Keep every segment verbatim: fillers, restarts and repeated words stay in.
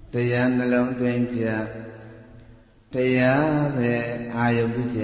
တရားနှလုံးသွင်းကြတရားပဲအာယုပြုကြ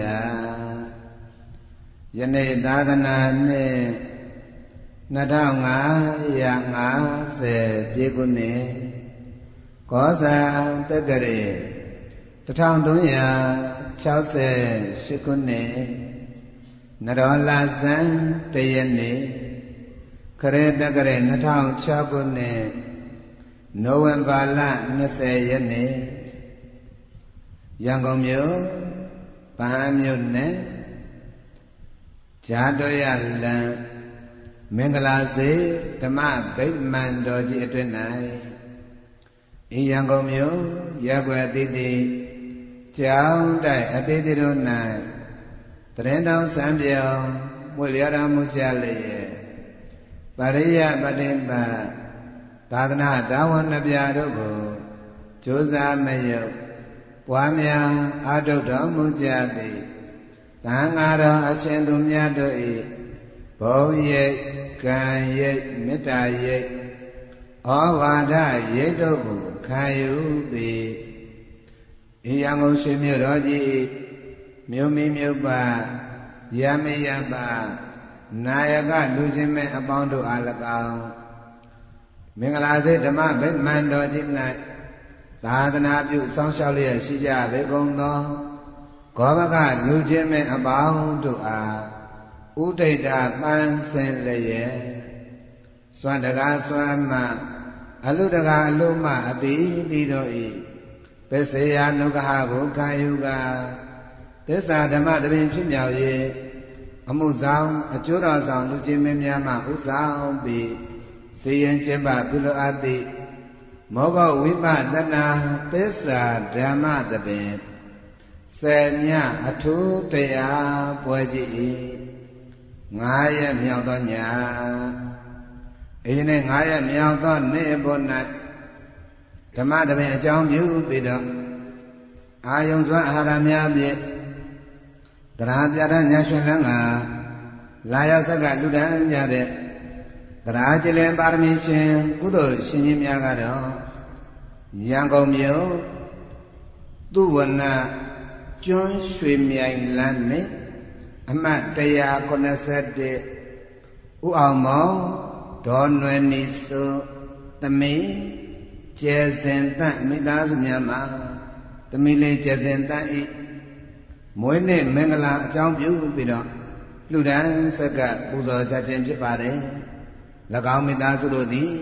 ယနေ့သာသနာနှစ်နှစ်ထောင်ငါးရာငါးဆယ်ပြည့်ခုနှစ်ကောဇာတက္ကရာတစ်ထောင်သုံးရာခြောက်ဆယ်ရှစ်ခုနှစ်နရောလဆန်းတရက်နေ့ခရစ်တက္ကရာနှစ်ထောင်ခြောက်ခုနှစ်နိုဝင်ဘာလနှစ်ဆယ်ရက်နေ့ရန်ကုန်မြို့ဗဟန်းမြို့နယ်ဂျာတော်ရလံမင်္ဂလာစေဓမ္မဗိမာန်တော်ကြီးအတွင်၌ဤရန်ကုန်မြို့ရပ်ကွက်အသီးသီးကျောင်းတိုက်အသီးသီးတို့၌တရင်တောင်စံပြောင်းမွေလျော်တော်မူကြလျက်ပရိယပတိပတ်သာသနာတော်ဝန်နှပြတို့ကိုကြိုးစားမယုတ်ပွားများအာထုတော်မူကြသည်သံဃာတော်အရှင်သူများတို့၏ဘုံရိပ်ကံရိပ်မေတ္တာရိပ်ဩဝါဒရိပ်တို့ကိုခံယူပြီးဤရန်ကုန်ရွှေမြို့တော်ကြီးမြို့မီမြို့ပါရမေယပါနာယကလူချင်းမဲ့အပေါင်းတို့အား၎င်းမင်္ဂလာစေဓမ္မဗိမာန်တော်ကြီး၌သာသနာပြုဆောင်းလျှောက်လျက်ရှိကြပေကုန်သောဂောဘကလူချင်းမဲ့အပေါင်းတို့အားဥဒိဋ္ဌပန်းစင်လျက်စွမ်းတကားစွမ်းမှအလုတကားအလုမှအတိတိတို့၏ပစ္စယနုဂဟကိုခံယူကာသစ္စာဓမ္မတပင်ဖြစ်မြောက်၍အမှုဆောင်အကျိုးတော်ဆောင်လူချင်းမင်းများမှဥဆောင်ပြီးစီရင်ကျင့်ပပြုလိုအပ်သည့်မောဂဝိပဿနာသစ္စာဓမ္မတပင်ဆယ်မြအထူးတရားပွဲကြီး၏ငါးရက်မြောက်သောညအရင်နေ့ငါးရက်မြောက်သောနေ့ပေါ်၌ဓမ္မတပင်အကြောင်းပြုပြီးတော့အာယုံစွမ်းအာဟာရများဖြင့်တရားပြဋ္ဌာန်းညာရှင်လန်းကလာရောက်ဆက်ကလူတန်းကြတဲ့တရားကျလင်ပါရမီရှင်ကုသိုလ်ရှင်ကြီးများကတော့ရန်ကုန်မြို့သူဝနာကျွန်းရွှေမြိုင်လမ်းနဲ့အမှတ်တစ်ရာခုနှစ်ဆယ့်တစ်ဥအောင်မောင်ဒေါ်နွယ်နီစုသမီးကျဲစင်တန့်မိသားစုများမှာသမီးလေးကျဲစင်တန့်ဤမွေးနေ့မင်္ဂလာအကြောင်းပြုပြီးတော့လူတန်းဆက်ကပူဇော်ကြခြင်းဖြစ်ပါတယ်၎င်းမိသားစုတို့သည်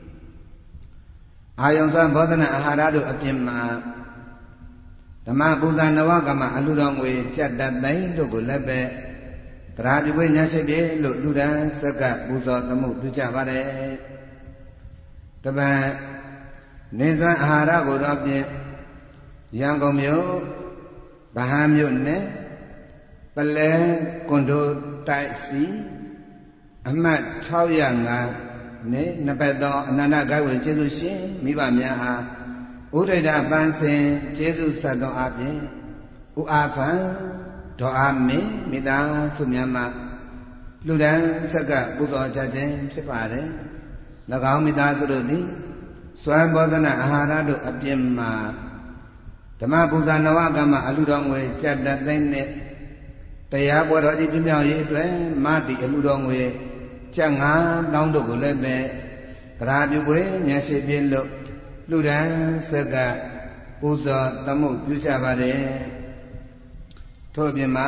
အာယုံစွမ်းဘောဓနာအာဟာရတို့အပြင်မှာဓမ္မပူဇာနဝကမအလှတော်ငွေကြက်တသိန်းတို့ကိုလည်းပဲတရားပြုဝိညာရှိပြေလို့လူတန်းဆက်ကပူဇော်သမှုပြုကြပါတယ်တပံနေဇာအာဟာရကိုတော့ဖြင့်ရန်ကုန်မြို့ဗဟန်းမြို့နယ်ပလဲကွန်ဒိုတိုက်စီအမှတ်၆၀၅နဲ့နှစ်ပတ်သောအနန္တဂိုင်းဝင်ကျေးဇူးရှင်မိဘများအားဥဒိဋ္ဌပန်းစင်ကျေးဇူးဆက်သောအပြင်ဥအာဖန်ဒေါ်အားမင်းမိသားစုများမှလူတန်းဆက်ကပူဇော်ကြခြင်းဖြစ်ပါတယ်၎င်းမိသားစုတို့သည်စွမ်းဘောဓနာအာဟာရတို့အပြင်မှာဓမ္မပူဇာနဝကမအလှတော်ငွေကြက်တသိန်းနဲ့တရားပွဲတော်ကြီးပြမြောက်ရေးအတွက်မတိအလှတော်ငွေကျပ်ငါးသောင်းတို့ကိုလည်းပဲတရားပြုပွဲညာရှိပြလို့လူတန်းဆက်ကပူဇော်သမှုပြုကြပါတယ်ထို့အပြင်မှာ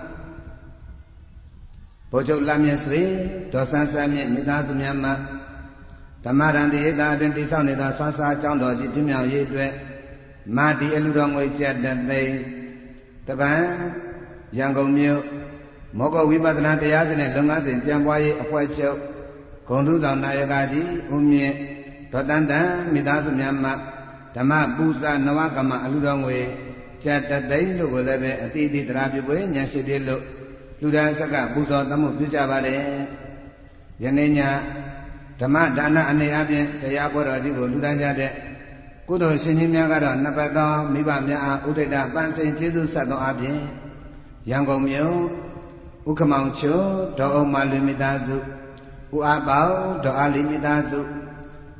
ဘုချုပ်လမ်းမြင့်စွေဒေါ်ဆန်းဆန်းမြင့်မိသားစုများမှဓမ္မရန်တိဧတာအတွင်တိဆောက်နေသောဆွမ်းစားကျောင်းတော်ကြီးပြမြောက်ရေးအတွက်မာတိအလှတော်ငွေကျပ်တသိန်းတပံရန်ကုန်မြို့မောဂဝိပဿနာတရားစဉ်နဲ့လုပ်ငန်းစဉ်ပြန်ပွားရေးအဖွဲ့ချုပ်ဂုဏ်ထူးဆောင်နာယကကြီးဦးမြင့်ဒေါ်တန်တန်မိသားစုများမှဓမ္မပူဇာနဝကမအလှတော်ငွေကျပ်တသိန်းတို့ကိုလည်းပဲအတိအသီးတရားပြုပွဲညာရှိပြလို့လူတန်းဆက်ကပူဇော်သမှုပြုကြပါတယ်ယနေ့ညဓမ္မဒါနအနေအချင်းတရားပွဲတော်ကြီးကိုလူတန်းကြတဲ့ကုသိုလ်ရှင်ကြီးများကတော့နှစ်ပတ်သောမိဘများအားဥဒိဋ္ဌပန်းစင်ကျေးဇူးဆက်သောအပြင်ရန်ကုန်မြို့ဥက္ကမောင်ချိုဒေါ်အောင်မလူမိသားစုဥအားပေါဒေါ်အားလီမိသားစု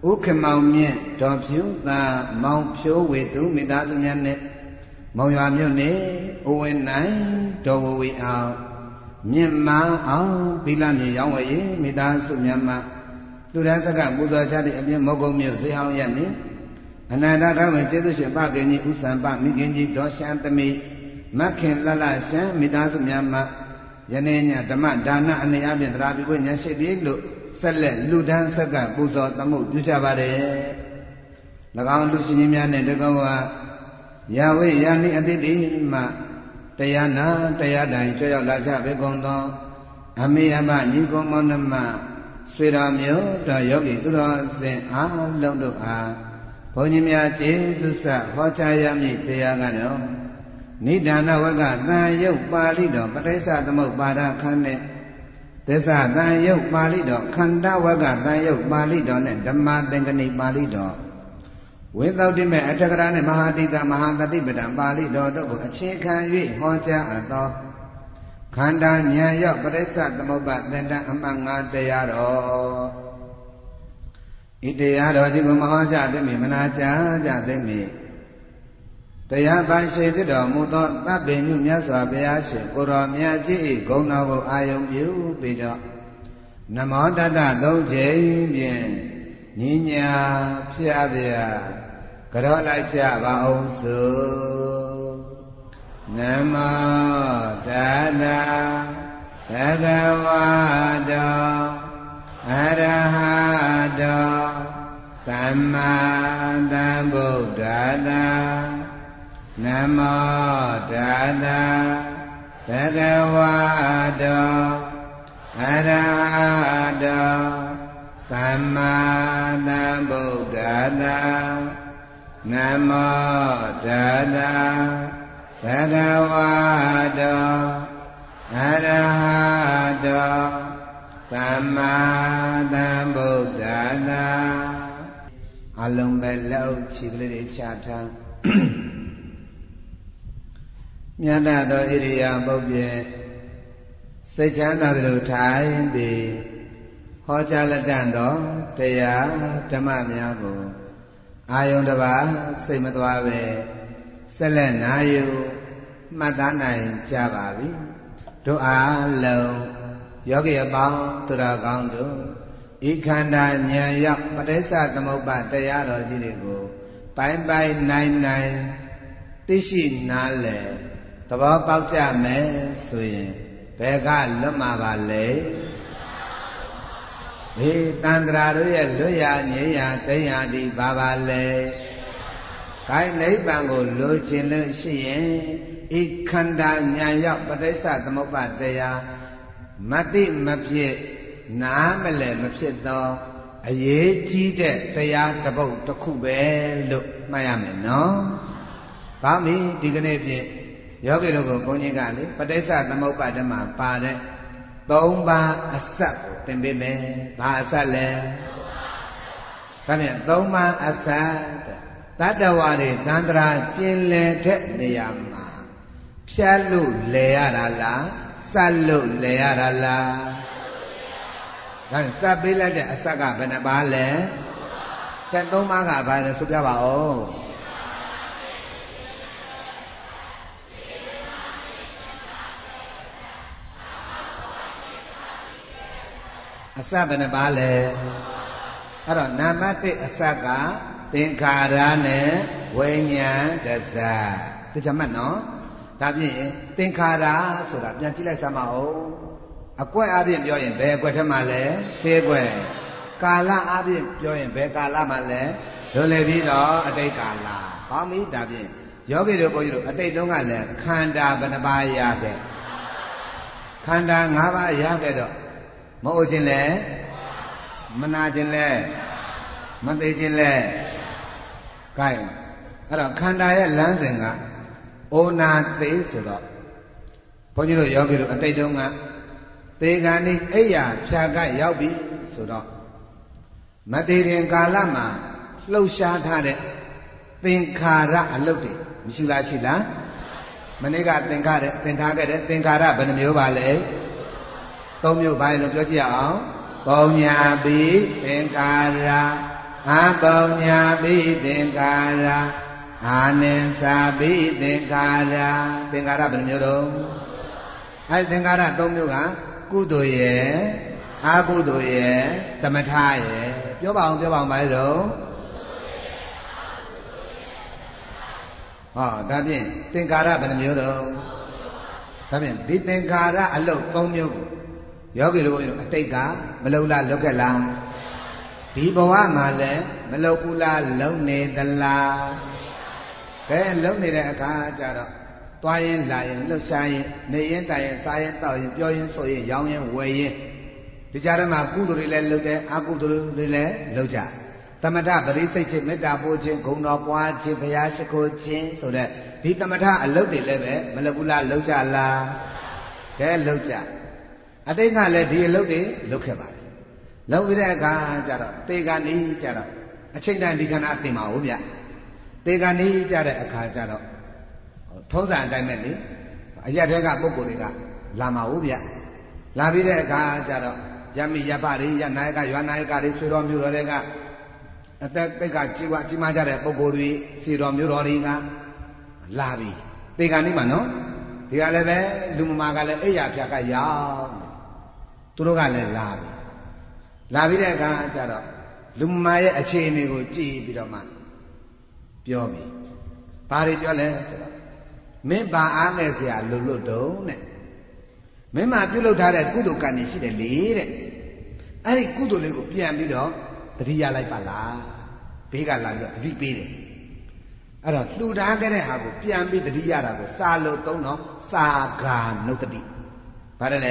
ဥက္ကမောင်မြင့်တော်ဖြူသာမောင်ဖြိုးဝေသူမိသားစုများနဲ့မောင်ရွာမြို့နယ်အိုဝဲနိုင်တော်ဝဝေအောင်မြင့်မအောင်ဘီလာမြေရောင်းဝယ်ရေးမိသားစုများမှလူရန်သက်ကပူဇော်ကြသည့်အပြင်မောကုံမြို့ဇေအောင်ရနှင့်အနန္တတော်ဝင်ကျေးဇူးရှင်ပခင်ကြီးဥစံပမိခင်ကြီးဒေါ်ရှမ်းသမီးမခင်လလရှမ်းမိသားစုများမှယနေ့ညဓမ္မဒါနအနေအချင်းတရားပြုခွင့်ညာရှိပြီလို့ဆက်လက်လူဒန်းဆက်ကပူဇော်သမုတ်ပြုကြပါတယ်၎င်းလူရှင်ကြီးများနဲ့တကောဝရာဝိယာနိအတိတိမှတရားနာတရားတိုင်ကြွရောက်လာကြပေကုန်သောအမေအမညီကုံမောင်နှမဆွေတော်မျိုးတော်ယောဂီသူတော်စင်အားလုံးတို့အားဘုန်းကြီးများကျေးဇူးဆက်ဟောကြားရမည့်တရားကတော့နိဒာနဝကသံယုတ်ပါဠိတော်ပဋိစ္စသမုပ္ပါဒခန်းနဲ့သစ္စာသံယုတ်ပါဠိတော်ခန္ဓာဝကသံယုတ်ပါဠိတော်နဲ့ဓမ္မသင်္ကနိပါဠိတော်ဝိသုဒ္ဓိမေအထက်ကရာနဲ့မဟာတိကမဟာတတိပဒံပါဠိတော်တို့ကိုအခြေခံ၍ဟောကြားအပ်သောခန္ဓာဉာဏ်ရောက်ပဋိစ္စသမုပ္ပါသင်္တအမှတ်ငါတရားတော်ဤတရားတော်ဒီကိုမဟောကြားသိမည်မနာကြားကြသိမည်တရားပိုင်ရှင်ဖြစ်တော်မူသောသဗ္ဗညုမြတ်စွာဘုရားရှင်ကိုရောမြတ်ကြီး၏ဂုဏ်တော်ကိုအာယုံပြုပြီးတော့နမောတတသုံးချိန်ဖြင့်ညီညာဖျားဖျားကြောလိုက်ကြပါအောင်စို့နမောတတဘဂဝတောအရဟတောသမ္မာသမ္ဗုဒ္ဓတ္တနမောတတဘဂဝတောအရဟတောသမ္မာသမ္ဗုဒ္ဓတ္တနမောတတဘဂဝတောအရဟတောသမ္မာသမ္ဗုဒ္ဓတ္တအလုံးပဲလက်အုပ်ခြေကလေးတွေချထားမြတ်သောဣရိယာပုတ်ဖြင့်စိတ်ချမ်းသာသလိုထိုင်ပြီးဟောကြားလက်တန်သောတရားဓမ္မများကိုအာယုန်တစ်ပါးစိတ်မသွားပဲဆက်လက်နာယူမှတ်သားနိုင်ကြပါပြီတို့အားလုံးယောဂီအပေါင်းသူတော်ကောင်းတို့ဤခန္ဓာဉာဏ်ရောက်ပဋိစ္စသမုပ္ပါတရားတော်ကြီးတွေကိုပိုင်ပိုင်နိုင်နိုင်သိရှိနားလည်သဘောပေါက်ကြမယ်ဆိုရင်ဘယ်ကလွတ်မှာပါလဲဒီတန်ត្រာတို့ရဲ့လွတ်ရငြိမ်းရသိမ်းရဒီဘာပါလဲခိုင်နိဗ္ဗာန်ကိုလိုချင်လို့ရှိရင်ဤခန္ဓာဉာဏ်ရောက်ပဋိစ္စသမုပ္ပါတရားမတိမဖြစ်နားမလဲမဖြစ်သောအရေးကြီးတဲ့တရားတစ်ပုဒ်တစ်ခုပဲလို့မှတ်ရမယ်နော်။ကောင်းပြီဒီကနေ့ဖြင့်ယောဂီတို့ကိုဘုန်းကြီးကလေပဋိစ္စသမုပ္ပါဒမှာပါတဲ့သုံးပါးအစပ်ကိုသင်ပေးမယ်။ဘာအစပ်လဲ။ဒါဖြင့်သုံးပါးအစပ်တတ္တဝါတွေသန္တရာကျင်လည်တဲ့နေရာမှာဖြတ်လို့လဲရတာလားစပ်လို့လဲရတာလားဒါစပ်ပေးလိုက်တဲ့အစပ်ကဘယ်နှပါလဲတဲ့သုံးပါးကဘာလဲဆိုပြပါဦးအစပ်ဘယ်နှပါလဲအဲ့တော့နာမတိအစပ်ကသင်္ခါရနဲ့ဝိညာဉ်တစ္ဆာသိချင်မှတ်နော်ဒါဖြင့်သင်္ခါရဆိုတာပြန်ကြည့်လိုက်စမ်းပါဦးအကွက်အပြင်ပြောရင်ဘယ်အကွက်ထဲမှာလဲသေကွက်ကာလအပြင်ပြောရင်ဘယ်ကာလမှာလဲလွန်လေပြီးတော့အတိတ်ကာလကောင်းပြီဒါဖြင့်ယောဂီတို့ဘုန်းကြီးတို့အတိတ်တုန်းကလည်းခန္ဓာဘယ်နှပါးရခဲ့ခန္ဓာ၅ပါးရခဲ့တော့မဟုတ်ခြင်းလဲမနာခြင်းလဲမသိခြင်းလဲကဲအဲ့တော့ခန္ဓာရဲ့လမ်းစဉ်ကအိုနာသေးဆိုတော့ဘုန်းကြီးတို့ယောဂီတို့အတိတ်တုန်းကသေဂန်ဤအိယာဖြာကရောက်ပြီဆိုတော့မသေးခင်ကာလမှာလှုပ်ရှားထားတဲ့သင်္ခါရအလုပ်တွေမရှိလားရှိလားမနေ့ကသင်္ခါရသင်ထားခဲ့တဲ့သင်္ခါရဘယ်နှမျိုးပါလဲသုံးမျိုးပါလို့ပြောကြည့်အောင်ပုံညာပိသင်္ခါရအပုံညာပိသင်္ခါရအာနိသာပိသင်္ခါရသင်္ခါရဘယ်နှမျိုးတော့အဲသင်္ခါရသုံးမျိုးကကုသိုလ်ရဲ့အကုသိုလ်ရဲ့သမထရဲ့ပြောပါအောင်ပြောပါအောင်ပါတော့ဟောဒါဖြင့်သင်္ခါရဘယ်နှမျိုးတော့ဒါဖြင့်ဒီသင်္ခါရအလုပ်သုံးမျိုးကိုယောဂီတို့အတိတ်ကမလုံလားလုတ်ခဲ့လားဒီဘဝမှာလည်းမလုံဘူးလားလုံနေသလားကဲလုံနေတဲ့အခါကျတော့သွားရင်လာရင်လှုပ်ရှားရင်နေရင်တိုင်ရင်စားရင်တောက်ရင်ပြောရင်ဆိုရင်ရောင်းရင်ဝယ်ရင်ဒီကြားထဲမှာကုသိုလ်တွေလည်းလုပ်တယ်အကုသိုလ်တွေလည်းလုပ်ကြသမထပရိစိတ်ချင်းမေတ္တာပို့ခြင်းဂုဏ်တော်ပွားခြင်းဘုရားရှိခိုးခြင်းဆိုတဲ့ဒီသမထအလုပ်တွေလည်းပဲမလုပ်ဘူးလားလုပ်ကြလားကဲလုပ်ကြအတိတ်ကလည်းဒီအလုပ်တွေလုပ်ခဲ့ပါတယ်လုပ်ပြီးတဲ့အခါကျတော့တေကနီးကျတော့အချိန်တန်ဒီခဏသိမှာဟုတ်ဗျတေကနီးကျတဲ့အခါကျတော့ထုံးစံအတိုင်းပဲလေအရက်တဲကပုဂ္ဂိုလ်တွေကလာမှာဟုတ်ဗျလာပြီးတဲ့အခါကျတော့ယမိယပရိယနာယကရွာနာယကတွေဆွေတော်မျိုးတော်တွေကအသက်တိတ်ကကြီးဝါကြီးမားကြတဲ့ပုဂ္ဂိုလ်တွေဆွေတော်မျိုးတော်တွေကလာပြီတေကနီးမှာနော်ဒီကလည်းပဲလူမမာကလည်းအိယာဖြာကရောက်သူတို့ကလည်းလာပြီလာပြီးတဲ့အခါကျတော့လူမမာရဲ့အခြေအနေကိုကြည့်ပြီးတော့မှပြောပြီဘာတွေပြောလဲဆိုတော့မင်းဘာအားငယ်เสียလို့လို့တုံးတဲ့မင်းမပြုလုပ်ထားတဲ့ကုသိုလ်ကံနေရှိတယ်လေတဲ့အဲ့ဒီကုသိုလ်လေးကိုပြန်ပြီးတော့တတိယလိုက်ပါလားဘေးကလာပြီးတော့တတိပေးတယ်အဲ့တော့လှူဒါန်းခဲ့တဲ့ဟာကိုပြန်ပြီးတတိယတာကိုစာလို့သုံးတော့စာဂာနုတ္တိဘာလဲလဲ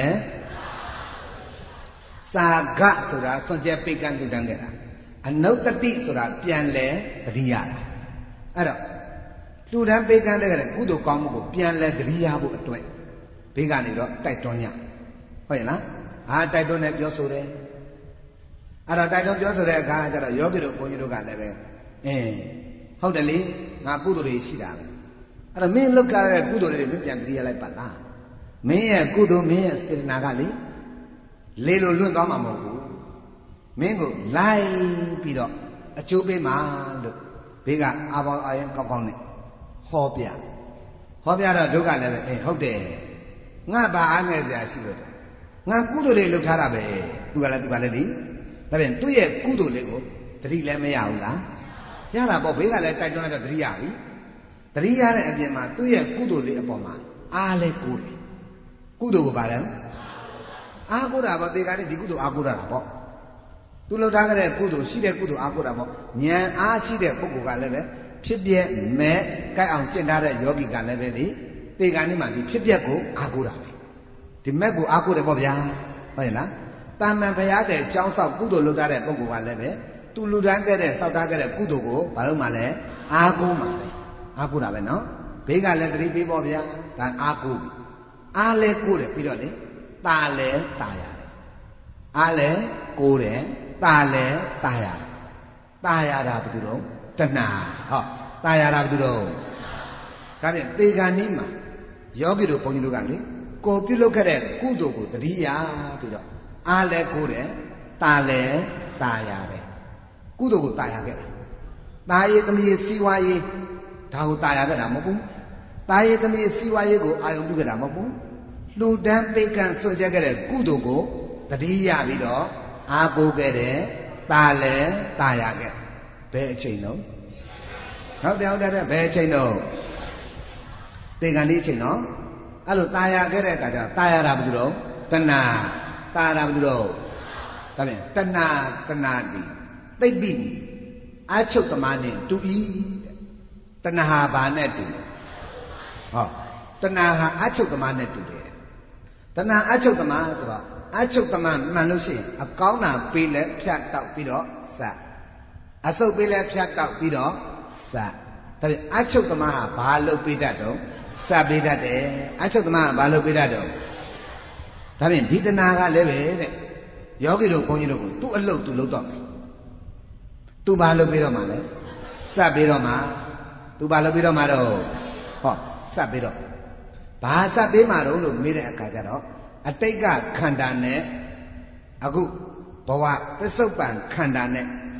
စာဂဆိုတာစွန့်ကြဲပိတ်ကန့်လှူဒါန်းခဲ့တာအနုတ္တိဆိုတာပြန်လဲတတိယတာအဲ့တော့လှူဒန်းပေးကမ်းတဲ့ကုသိုလ်ကောင်းမှုကိုပြန်လဲတရိယာဖို့အတွက်ဘေးကနေတော့တိုက်တွန်းညဟုတ်ရဲ့လားအာတိုက်တွန်းနေပြောဆိုတယ်အဲ့တော့တိုက်တွန်းပြောဆိုတဲ့အခါကျတော့ယောဂီတို့ဘုန်းကြီးတို့ကလည်းပဲအင်းဟုတ်တယ်လေငါကုသိုလ်တွေရှိတာပဲအဲ့တော့မင်းလောက်ကြတဲ့ကုသိုလ်တွေမင်းပြန်တရိယာလိုက်ပါလားမင်းရဲ့ကုသိုလ်မင်းရဲ့စေတနာကလေလေလိုလွတ်သွားမှာမဟုတ်ဘူးမင်းကိုလိုက်ပြီးတော့အကျိုးပေးမှာလို့ဘေးကအာဘောင်အာရင်ကောက်ကောက်နဲ့ဟောပြဟောပြတော့ဒုက္ခလည်းပဲအေးဟုတ်တယ်ငါဘာအားငယ်စရာရှိလို့ငါကုသိုလ်တွေလုပ်ထားတာပဲသူကလည်းသူကလည်းဒီဒါပြန်သူ့ရဲ့ကုသိုလ်လေးကိုတတိလည်းမရဘူးလားရတာပေါ့ဘေးကလည်းတိုက်တွန်းလိုက်တော့တတိရပြီတတိရတဲ့အပြင်မှာသူ့ရဲ့ကုသိုလ်လေးအပေါ်မှာအားလဲကိုးတယ်ကုသိုလ်ကိုပါလဲအားကိုးတာပေါ့တေကလည်းဒီကုသိုလ်အားကိုးတာပေါ့သူလုပ်ထားတဲ့ကုသိုလ်ရှိတဲ့ကုသိုလ်အားကိုးတာပေါ့ဉာဏ်အားရှိတဲ့ပုဂ္ဂိုလ်ကလည်းပဲဖြစ်ပြက်မဲ့ကြိုက်အောင်ကျင့်ထားတဲ့ယောဂီကလည်းပဲဒီတေကနေ့မှဒီဖြစ်ပြက်ကိုအားကိုးတာပဲဒီမဲ့ကိုအားကိုးတယ်ပေါ့ဗျာဟုတ်ရဲ့လားတာမန်ဘုရားတဲ့ကျောင်းဆောက်ကုသိုလ်လုပ်ထားတဲ့ပုဂ္ဂိုလ်ကလည်းပဲသူလူတန်းခဲ့တဲ့ဆောက်ထားခဲ့တဲ့ကုသိုလ်ကိုဘာလို့မှလဲအားကိုးမှာပဲအားကိုးတာပဲနော်ဘေးကလည်းတတိပေးပေါ့ဗျာဒါအားကိုးပြီအားလဲကိုးတယ်ပြီးတော့လေตาလဲตาရတယ်အားလဲကိုးတယ်ตาလဲตาရတယ်ตาရတာဘယ်သူတော့တဏှာဟောตายရတာဘယ်သူတော့ဒါဖြင့်တေဂာနီးမှာယောဂီတို့ဘုန်းကြီးတို့ကလေကိုပြုလုပ်ခဲ့တဲ့ကုသိုလ်ကိုတတိယပြီးတော့အားလဲကိုးတယ်ตาလဲตายရတယ်ကုသိုလ်ကိုตายရခဲ့တာตาရေးသမီးစီဝါရေးဒါကိုตายရခဲ့တာမဟုတ်ဘူးตาရေးသမီးစီဝါရေးကိုအာယုံပြုခဲ့တာမဟုတ်ဘူးလှူဒန်းပေးကမ်းဆွတ်ချက်ခဲ့တဲ့ကုသိုလ်ကိုတတိယပြီးတော့အားကိုးခဲ့တယ်ตาလဲตายရခဲ့ဘယ်အချိန်တော့ဟုတ်တယ်ဟုတ်တယ်ဘယ်အချိန်တော့တေကံဒီအချိန်တော့အဲ့လိုตายရခဲ့တဲ့အခါကျတော့ตายရတာဘယ်သူတော့တဏှာตายရတာဘယ်သူတော့ဒါပြန်တဏှာတဏှာတိသိပ်ပြီးအချုပ်သမားနဲ့တူဤတဏှာဘာနဲ့တူဟောတဏှာဟာအချုပ်သမားနဲ့တူတယ်တဏှာအချုပ်သမားဆိုတော့အချုပ်သမားမှန်လို့ရှိရင်အကောင်းတာပေးလဲဖြတ်တောက်ပြီးတော့စအဆုပ်ပေးလဲဖြတ်တောက်ပြီးတော့စဒါပြန်အချုပ်သမားဟာဘာလုပ်ပေးတတ်တော့စပေးတတ်တယ်အချုပ်သမားကဘာလုပ်ပေးတတ်တော့ဒါပြန်ဒီတဏှာကလည်းပဲတဲ့ယောဂီတို့ဘုန်းကြီးတို့ကိုသူ့အလုပ်သူလုပ်တော့မယ်သူဘာလုပ်ပေးတော့မှလဲစပေးတော့မှသူဘာလုပ်ပေးတော့မှတော့ဟောစပေးတော့ဘာစပေးမှတော့လို့မေးတဲ့အခါကျတော့အတိတ်ကခန္ဓာနဲ့အခုဘဝပစ္စုပန်ခန္ဓာနဲ့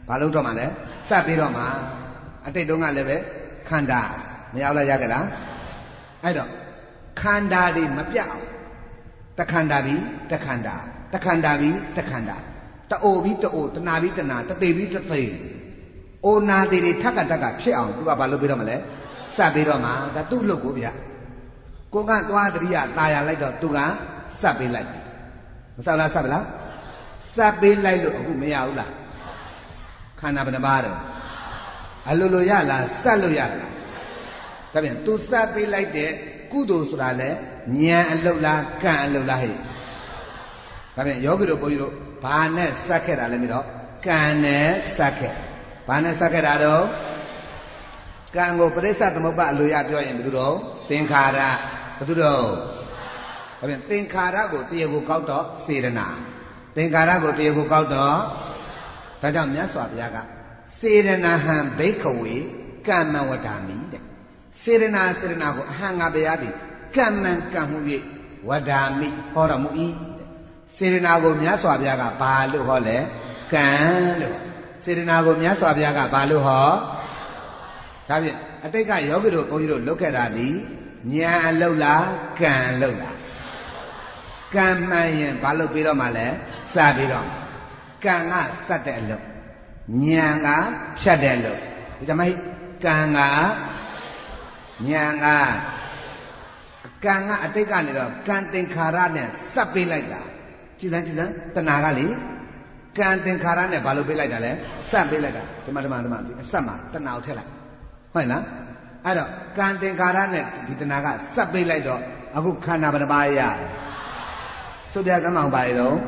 ဘာလို့တော့မှလဲစပ်ပြီးတော့မှအတိတ်တုန်းကလည်းပဲခန္ဓာမရောက်လာရကြလားအဲ့တော့ခန္ဓာတွေမပြတ်အောင်တခန္ဓာပြီးတခန္ဓာတခန္ဓာပြီးတခန္ဓာတအိုပြီးတအိုတနာပြီးတနာတသေးပြီးတသေးအိုနာသေးတွေထက်ကတက်ကဖြစ်အောင်သူကဘာလုပ်ပြီးတော့မလဲစပ်ပြီးတော့မှဒါသူ့လုပ်ကိုဗျကိုကသွားတရိယာตายရလိုက်တော့သူကစပ်ပေးလိုက်တယ်မစပ်လားစပ်ပလားစပ်ပေးလိုက်လို့အခုမရဘူးလားခန္ဓာဘယ်နှပါးတော့အလိုလိုရလားစပ်လို့ရလားဒါပြန်သူစပ်ပေးလိုက်တဲ့ကုသိုလ်ဆိုတာလဲဉာဏ်အလုတ်လားကံအလုတ်လားဟဲ့ဒါပြန်ယောဂီတို့ဘုန်းကြီးတို့ဘာနဲ့စပ်ခဲ့တာလဲမလို့ကံနဲ့စပ်ခဲ့ဘာနဲ့စပ်ခဲ့တာတော့ကံကိုပရိစ္ဆသမုပ္ပါအလိုရပြောရင်ဘယ်သူတော့သင်္ခါရဘယ်သူတော့ဒါပြန်သင်္ခါရကိုတရားကိုကောက်တော့စေရနာသင်္ခါရကိုတရားကိုကောက်တော့ဒါကြောင့်မြတ်စွာဘုရားကစေရနာဟံဘိက္ခဝေကမ္မဝဒ္ဓာမိတဲ့စေရနာစေရနာကိုအဟံငါဘုရားသည်ကမ္မံကံမှု၍ဝဒ္ဓာမိဟောတော်မူ၏စေရနာကိုမြတ်စွာဘုရားကဘာလို့ဟောလဲကံလို့စေရနာကိုမြတ်စွာဘုရားကဘာလို့ဟောဒါဖြင့်အတိတ်ကယောဂီတို့ဘုန်းကြီးတို့လုတ်ခဲ့တာဒီဉာဏ်အလုတ်လားကံအလုတ်လားကံမှန်ရင်ဘာလို့ပြီးတော့မှလဲစပြီးတော့ကံကစက်တဲ့အလုတ်ဉာဏ်ကဖြတ်တဲ့အလုတ်ဒီကြမ်းဟိကံကဉာဏ်ကကံကအတိတ်ကနေတော့ကံသင်္ခါရနဲ့စက်ပေးလိုက်တာကြည်စမ်းကြည်စမ်းတဏှာကလေကံသင်္ခါရနဲ့ဘာလို့ပေးလိုက်တာလဲစက်ပေးလိုက်တာဒီမှာဒီမှာဒီမှာဒီအစက်မှာတဏှာကိုထည့်လိုက်ဟုတ်လားအဲ့တော့ကံသင်္ခါရနဲ့ဒီတဏှာကစက်ပေးလိုက်တော့အခုခန္ဓာဘယ်နှပါးရသုပြသမအောင်ပါလေတော့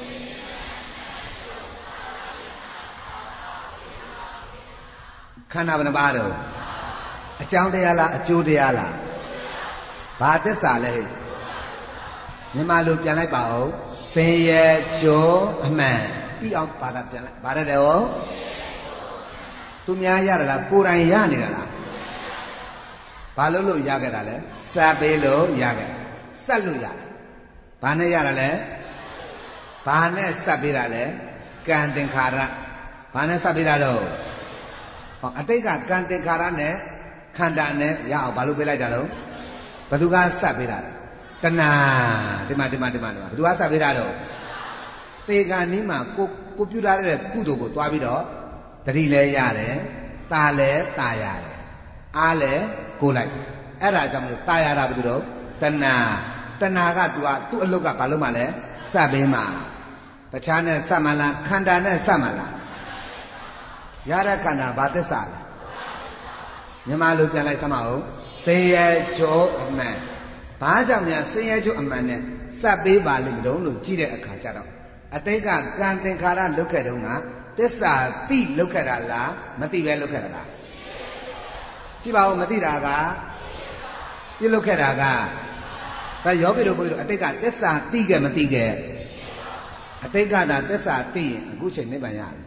ခန္ဓာဘယ်နှပါးတော့အကြောင်းတရားလားအကျိုးတရားလားဘာသစ္စာလဲဟဲ့မြန်မာလိုပြန်လိုက်ပါဦးသင်ရဲ့ကျိုးအမှန်ပြီးအောင်ပါတာပြန်လိုက်ပါရတယ်ဟောသူများရတာလားကိုယ်တိုင်ရနေတာလားဘာလို့လို့ရခဲ့တာလဲစပ်ပေးလို့ရခဲ့စက်လို့ရတယ်ဘာနဲ့ရတာလဲဘာနဲ့စပ်ပေးတာလဲကံသင်္ခါရဘာနဲ့စပ်ပေးတာတော့ဟောအတိတ်ကကံသင်္ခါရနဲ့ခန္ဓာနဲ့ရအောင်ဘာလို့ပေးလိုက်တာတော့ဘသူကစပ်ပေးတာတဏှာဒီမှာဒီမှာဒီမှာဒီမှာဘသူကစပ်ပေးတာတော့သေကံနီးမှာကိုကိုပြုထားတဲ့ကုသိုလ်ကိုတွားပြီးတော့တတိလဲရတယ်ตาလဲตาရတယ်အားလဲကိုလိုက်အဲ့ဒါကြောင့်မလို့ตาရတာဘယ်သူတော့တဏှာတဏှာကသူကသူ့အလုတ်ကဘာလို့မှလဲစပ်ပေးမှာတခြားနဲ့စပ်မလားခန္ဓာနဲ့စပ်မလားရတဲ့ခန္ဓာဘာသစ္စာလဲမြန်မာလိုပြန်လိုက်စမ်းပါဦးသင်ရဲ့ကျိုးအမှန်ဘာကြောင့်များသင်ရဲ့ကျိုးအမှန်နဲ့စပ်ပေးပါလိမ့်မလို့လို့ကြည့်တဲ့အခါကျတော့အတိတ်ကကံသင်္ခါရလုတ်ခဲ့တုန်းကသစ္စာသိလုတ်ခဲ့တာလားမသိပဲလုတ်ခဲ့တာလားကြည့်ပါဦးမသိတာကပြုလုတ်ခဲ့တာကဒါယောဂီတို့ဘုရားတို့အတိတ်ကသစ္စာသိခဲ့မသိခဲ့အတိတ်ကသာသစ္စာသိရင်အခုချိန်နိဗ္ဗာန်ရတယ်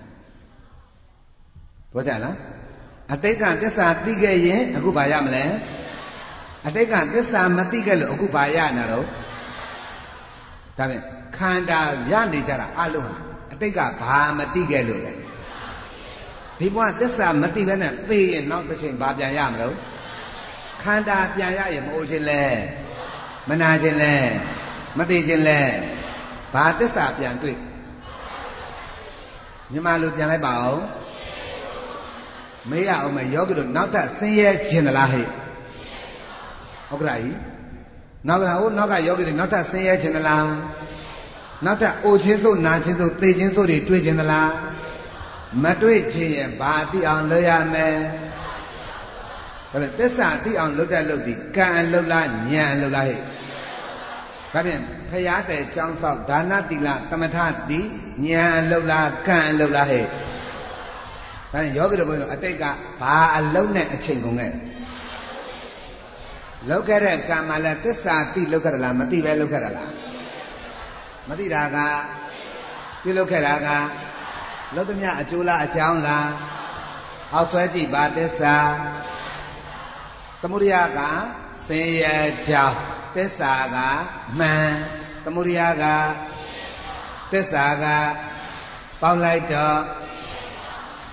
ပြောကြလားအတိတ်ကသစ္စာသိခဲ့ရင်အခုဘာရမလဲအတိတ်ကသစ္စာမသိခဲ့လို့အခုဘာရနာတော့ဒါဖြင့်ခန္ဓာရနေကြတာအလုံးဟာအတိတ်ကဘာမသိခဲ့လို့လဲဒီဘဝသစ္စာမသိဘဲနဲ့သိရင်နောက်တစ်ချိန်ဘာပြန်ရမလို့ခန္ဓာပြန်ရရင်မအိုခြင်းလဲမနာခြင်းလဲမသိခြင်းလဲဘာသစ္စာပြန်တွေ့မြန်မာလူပြန်လိုက်ပါဦးမေးရအောင်မယ်ယောဂီတို့နောက်ထပ်ဆင်းရဲခြင်းသလားဟဲ့ဟုတ်ကဲ့ကြီးနောက်ကဟိုနောက်ကယောဂီတွေနောက်ထပ်ဆင်းရဲခြင်းသလားနောက်ထပ်အိုခြင်းစို့နာခြင်းစို့သိခြင်းစို့တွေတွေ့ခြင်းသလားမတွေ့ခြင်းရင်ဘာသိအောင်လုပ်ရမယ်ဒါပေမဲ့သစ္စာသိအောင်လုပ်တဲ့လုပ်ဒီကံအလုပ်လားဉာဏ်အလုပ်လားဟဲ့ဒါဖြင့်ဖရာတဲ့ကြောင်းဆောက်ဒါနသီလသမထတိဉာဏ်အလုပ်လားကံအလုပ်လားဟဲ့ဒါယောဂီတို့ဘုရားအတိတ်ကဘာအလုံးနဲ့အချိန်ကုန်ခဲ့လောက်ခဲ့တဲ့ကံမှလည်းသစ္စာသိလောက်ခဲ့တာလားမသိပဲလောက်ခဲ့တာလားမသိတာကပြုလုပ်ခဲ့တာကလောက်သမျှအကျိုးလားအကြောင်းလားအောက်ဆွဲကြည့်ပါသစ္စာသမုဒိယကဆင်းရဲကြောင်းသစ္စာကမှန်သမုဒိယကသစ္စာကပေါက်လိုက်တော့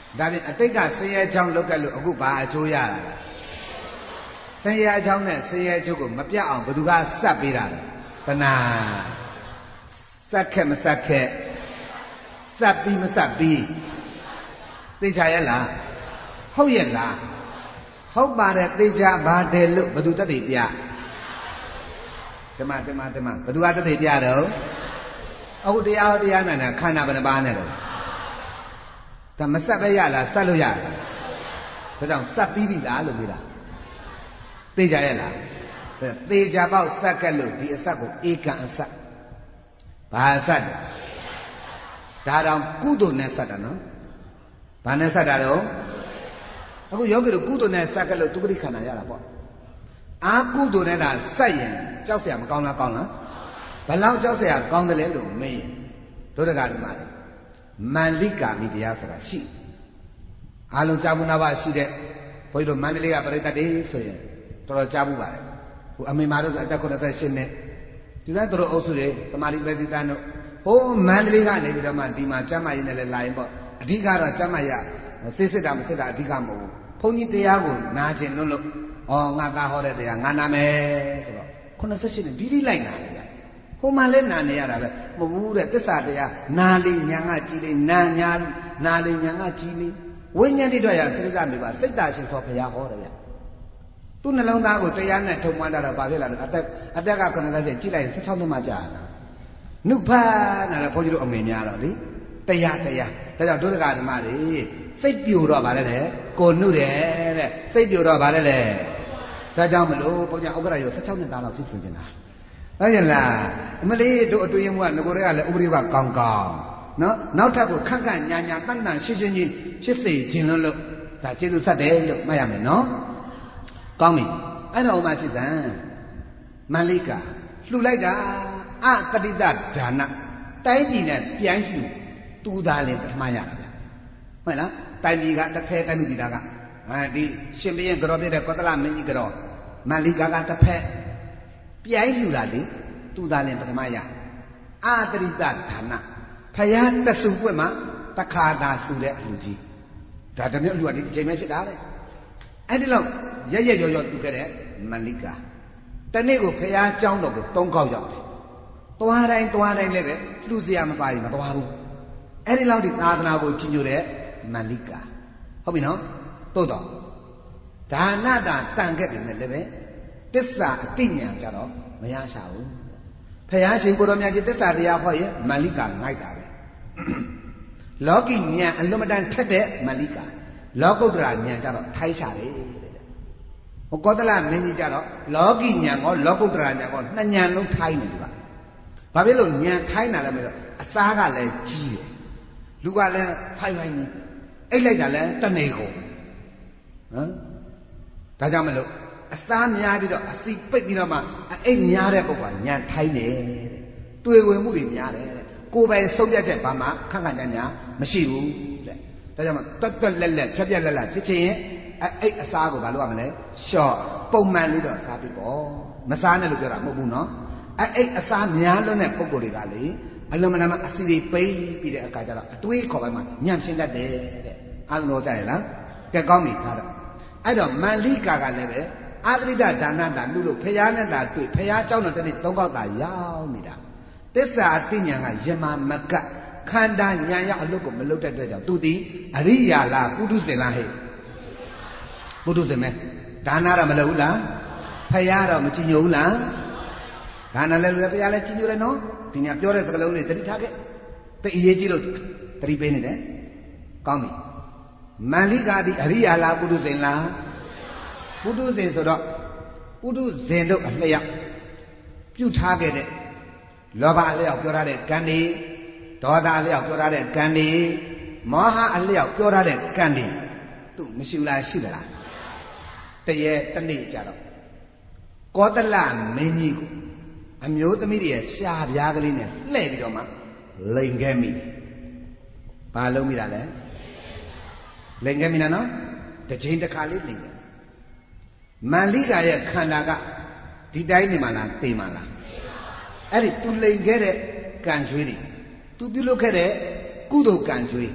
ဒါပြင်အတိတ်ကဆင်းရဲချောင်းလောက်ကလို့အခုဘာအကျိုးရတာလဲဆင်းရဲချောင်းနဲ့ဆင်းရဲချုပ်ကိုမပြတ်အောင်ဘယ်သူကစပ်ပေးတာလဲတဏှာစက်ခက်မစက်ခက်စပ်ပြီးမစပ်ပြီးသိချရဲ့လားဟုတ်ရဲ့လားဟုတ်ပါတယ်သိချပါတယ်လို့ဘယ်သူတတ်သိပြဓမ္မဓမ္မဓမ္မဘယ်သူကတတ်သိပြတော့အခုတရားတရားနာနာခန္ဓာဘယ်နှပါးနဲ့တော့ဒါမစပ်ပဲရလားစပ်လို့ရလားဒါကြောင့်စပ်ပြီးပြီလားလို့ပြောတာသိကြရဲ့လားသေချာပေါက်စက်ကက်လို့ဒီအစက်ကိုဧကံအစက်ဘာအစက်ဒါတောင်ကုသိုလ်နဲ့စက်တာနော်ဘာနဲ့စက်တာတော့အခုယောဂီတို့ကုသိုလ်နဲ့စက်ကက်လို့ဒုက္ခခန္ဓာရတာပေါ့အာကုသိုလ်နဲ့သာစက်ရင်ကြောက်เสียမကောင်းလားကောင်းလားဘလောက်ကြောက်เสียကောင်းတယ်လဲလို့မေးရင်ဒုဒကဓမ္မတွေမန္လိကာမိတရားဆိုတာရှိအားလုံးကြားမှုနာပါရှိတဲ့ဘုန်းကြီးတို့မန္တလေးကပရိသတ်တွေဆိုရင်တော်တော်ကြားမှုပါတယ်ဟိုအမေမာတို့ဆိုအသက်eighty-eightနှစ်ဒီတိုင်းတို့အုပ်စုတွေသမာဓိပဲစီတန်းတို့ဟိုမန္တလေးကနေပြီးတော့မှဒီမှာကျမ်းမာရေးနဲ့လည်းလာရင်ပေါ့အဓိကတော့ကျမ်းမာရစစ်စစ်တာမစစ်တာအဓိကမဟုတ်ဘူးဘုန်းကြီးတရားကိုနာကျင်လို့လို့ဩငါသားဟောတဲ့တရားငါနာမယ်ဆိုတော့eighty-eightနှစ်ဒီဒီလိုက်နာတယ်ဟိုမှလည်းနာနေရတာပဲမဟုတ်ဘူးတဲ့သစ္စာတရားနာလေညာကကြည်လေနာညာနာလေညာကကြည်လေဝိညာဉ်တိတော့ရသစ္စာမျိုးပါစိတ်တာရှင်သောဘုရားဟောတယ်ဗျသူ့နှလုံးသားကိုတရားနဲ့ထုံမှန်းတာတော့ဘာဖြစ်လာလဲအသက်အသက်ကeighty-eightကြည့်လိုက်sixteenနှစ်မှကြာတာနုဖတ်နာတယ်ဘုန်းကြီးတို့အမေများတော့လေတရားတရားဒါကြောင့်ဒုဒကဓမ္မတွေစိတ်ပြိုတော့ဗါလဲလေကိုနုတယ်တဲ့စိတ်ပြိုတော့ဗါလဲလေဒါကြောင့်မလို့ဘုန်းကြီးဥက္ကရာရောsixteenနှစ်သားလောက်ဖြစ်ဆိုနေတာဟုတ်ရဲ့လားအမလေးတို့အတွင်းမှုကငကိုတွေကလည်းဥပဒေကကောင်းကောင်းနော်နောက်ထပ်ကိုခက်ခက်ညာညာတန်တန်ရှင်းရှင်းကြီးဖြစ်စေခြင်းလို့လို့ဒါကျေးဇူးဆက်တယ်လို့မှတ်ရမယ်နော်ကောင်းပြီအဲ့တော့ဥမာချစ်စံမန္လိကာလှူလိုက်တာအတတိတဒါနတိုင်းပြည်နဲ့ပြန်လှူတူသားလည်းပထမရတာဗျဟုတ်လားတိုင်းပြည်ကတစ်ဖက်တိုင်းလူပြည်သားကအဲဒီရှင်ဘုရင်ကြောပြတဲ့ကောသလမင်းကြီးကြောမန္လိကာကတစ်ဖက်ပြိုင်းလှူတာလေတူသားလည်းပထမရအတတိတဒါနဖယားတဆူပွက်မှာတခါသာလှူတဲ့အလူကြီးဒါတမျိုးလူကဒီတစ်ချိန်ပဲဖြစ်တာလေအဲ့ဒီလောက်ရရရော်ရော်လှူခဲ့တဲ့မန္လိကာတနေ့ကိုဖယားเจ้าတော်ကိုသုံးခေါက်ရောက်တယ်သွားတိုင်းသွားတိုင်းလည်းပဲလှူเสียမပါရင်မသွားဘူးအဲ့ဒီလောက်ဒီသာသနာကိုကြီးညိုတဲ့မန္လိကာဟုတ်ပြီနော်သို့တော့ဒါနတာတန်ခဲ့တယ်နဲ့လည်းပဲသစ္စာအတိညာကြတော့မရရှာဘူးဖယားရှင်ကိုတော်မြတ်ကြီးသစ္စာတရားဟောရင်မန္လိကာငိုက်တာပဲလောကီဉာဏ်အလွန်မတန်ထက်တဲ့မန္လိကာလောကုတ္တရာဉာဏ်ကြတော့ထိုင်းရှာတယ်တဲ့ဟိုကောသလမင်းကြီးကြတော့လောကီဉာဏ်ကောလောကုတ္တရာဉာဏ်ကောနှစ်ဉာဏ်လုံးထိုင်းနေသူကဘာဖြစ်လို့ဉာဏ်ထိုင်းတာလဲမလို့အစားကလည်းကြီးတယ်လူကလည်းဖိုင်ဖိုင်ကြီးအိတ်လိုက်တာလည်းတနေကုန်ဟမ်ဒါကြောင့်မလို့အစားများပြီးတော့အစီပိတ်ပြီးတော့မှအိတ်များတဲ့ပုဂ္ဂိုလ်ကဉာဏ်ထိုင်းတယ်တဲ့တွေ့ဝင်မှုတွေများတယ်တဲ့ကိုယ်ပိုင်ဆုံးဖြတ်တဲ့ဘာမှခန့်ခန့်ညာညာမရှိဘူးတဲ့ဒါကြောင့်မတွတ်တွတ်လက်လက်ဖြက်ဖြက်လက်လက်ဖြစ်ချင်ရင်အိတ်အစားကိုဘာလို့ရမလဲရှော့ပုံမှန်လေးတော့စားပြီပေါ့မစားနဲ့လို့ပြောတာမဟုတ်ဘူးနော်အဲ့အိတ်အစားများလွန်းတဲ့ပုဂ္ဂိုလ်တွေကလေအလုံးမနာမအစီတွေပိတ်ပြီးတဲ့အခါကျတော့အတွေးခေါ်ပိုင်းမှာညံ့ရှင်းတတ်တယ်တဲ့အားလုံးတော့ကြရလားကဲကောင်းပြီဒါတော့အဲ့တော့မန္လိကာကလည်းပဲအာသရိတဒါနတာလူလို့ဖျားနဲ့တာတွေ့ဖျားเจ้าတော်တနေ့သုံးခေါက်တာရောက်နေတာသစ္စာအတိညာကယမမကခန္ဓာညာရောက်အလုပ်ကိုမလုပ်တဲ့အတွက်ကြောင့်သူသည်အရိယာလားပုထုဇဉ်လားဟဲ့ပုထုဇဉ်မဲဒါနတော့မလုပ်ဘူးလားဖျားတော့မကြည်ညိုဘူးလားဒါနလည်းလည်းဖျားလည်းကြည်ညိုတယ်နော်ဒီညပြောတဲ့စကားလုံးတွေသတိထားခဲ့သိအရေးကြီးလို့သတိပေးနေတယ်ကောင်းပြီမန္လိကာသည်အရိယာလားပုထုဇဉ်လားပုထုဇဉ်ဆိုတော့ပုထုဇဉ်တို့အလျောက်ပြုထားခဲ့တဲ့လောဘအလျောက်ပြောထားတဲ့ကံတွေဒေါသအလျောက်ပြောထားတဲ့ကံတွေမောဟအလျောက်ပြောထားတဲ့ကံတွေသူမရှိလားရှိလားတရေတနေ့ကြတော့ကောသလမင်းကြီးကိုအမျိုးသမီးတွေရဲ့ရှားပြားကလေးနဲ့လှည့်ပြီးတော့မှလိန်ခဲ့မိဘာလုံးမိတာလဲလိန်ခဲ့မိတာနော်တစ်ချိန်တစ်ခါလေးလိန်ခဲ့မန္လိကာရဲ့ခန္ဓာကဒီတိုင်းနေမှလားသိမှလားအဲ့ဒီသူလိန်ခဲ့တဲ့ကံကြွေးတွေသူပြုလုပ်ခဲ့တဲ့ကုသိုလ်ကံကြွေး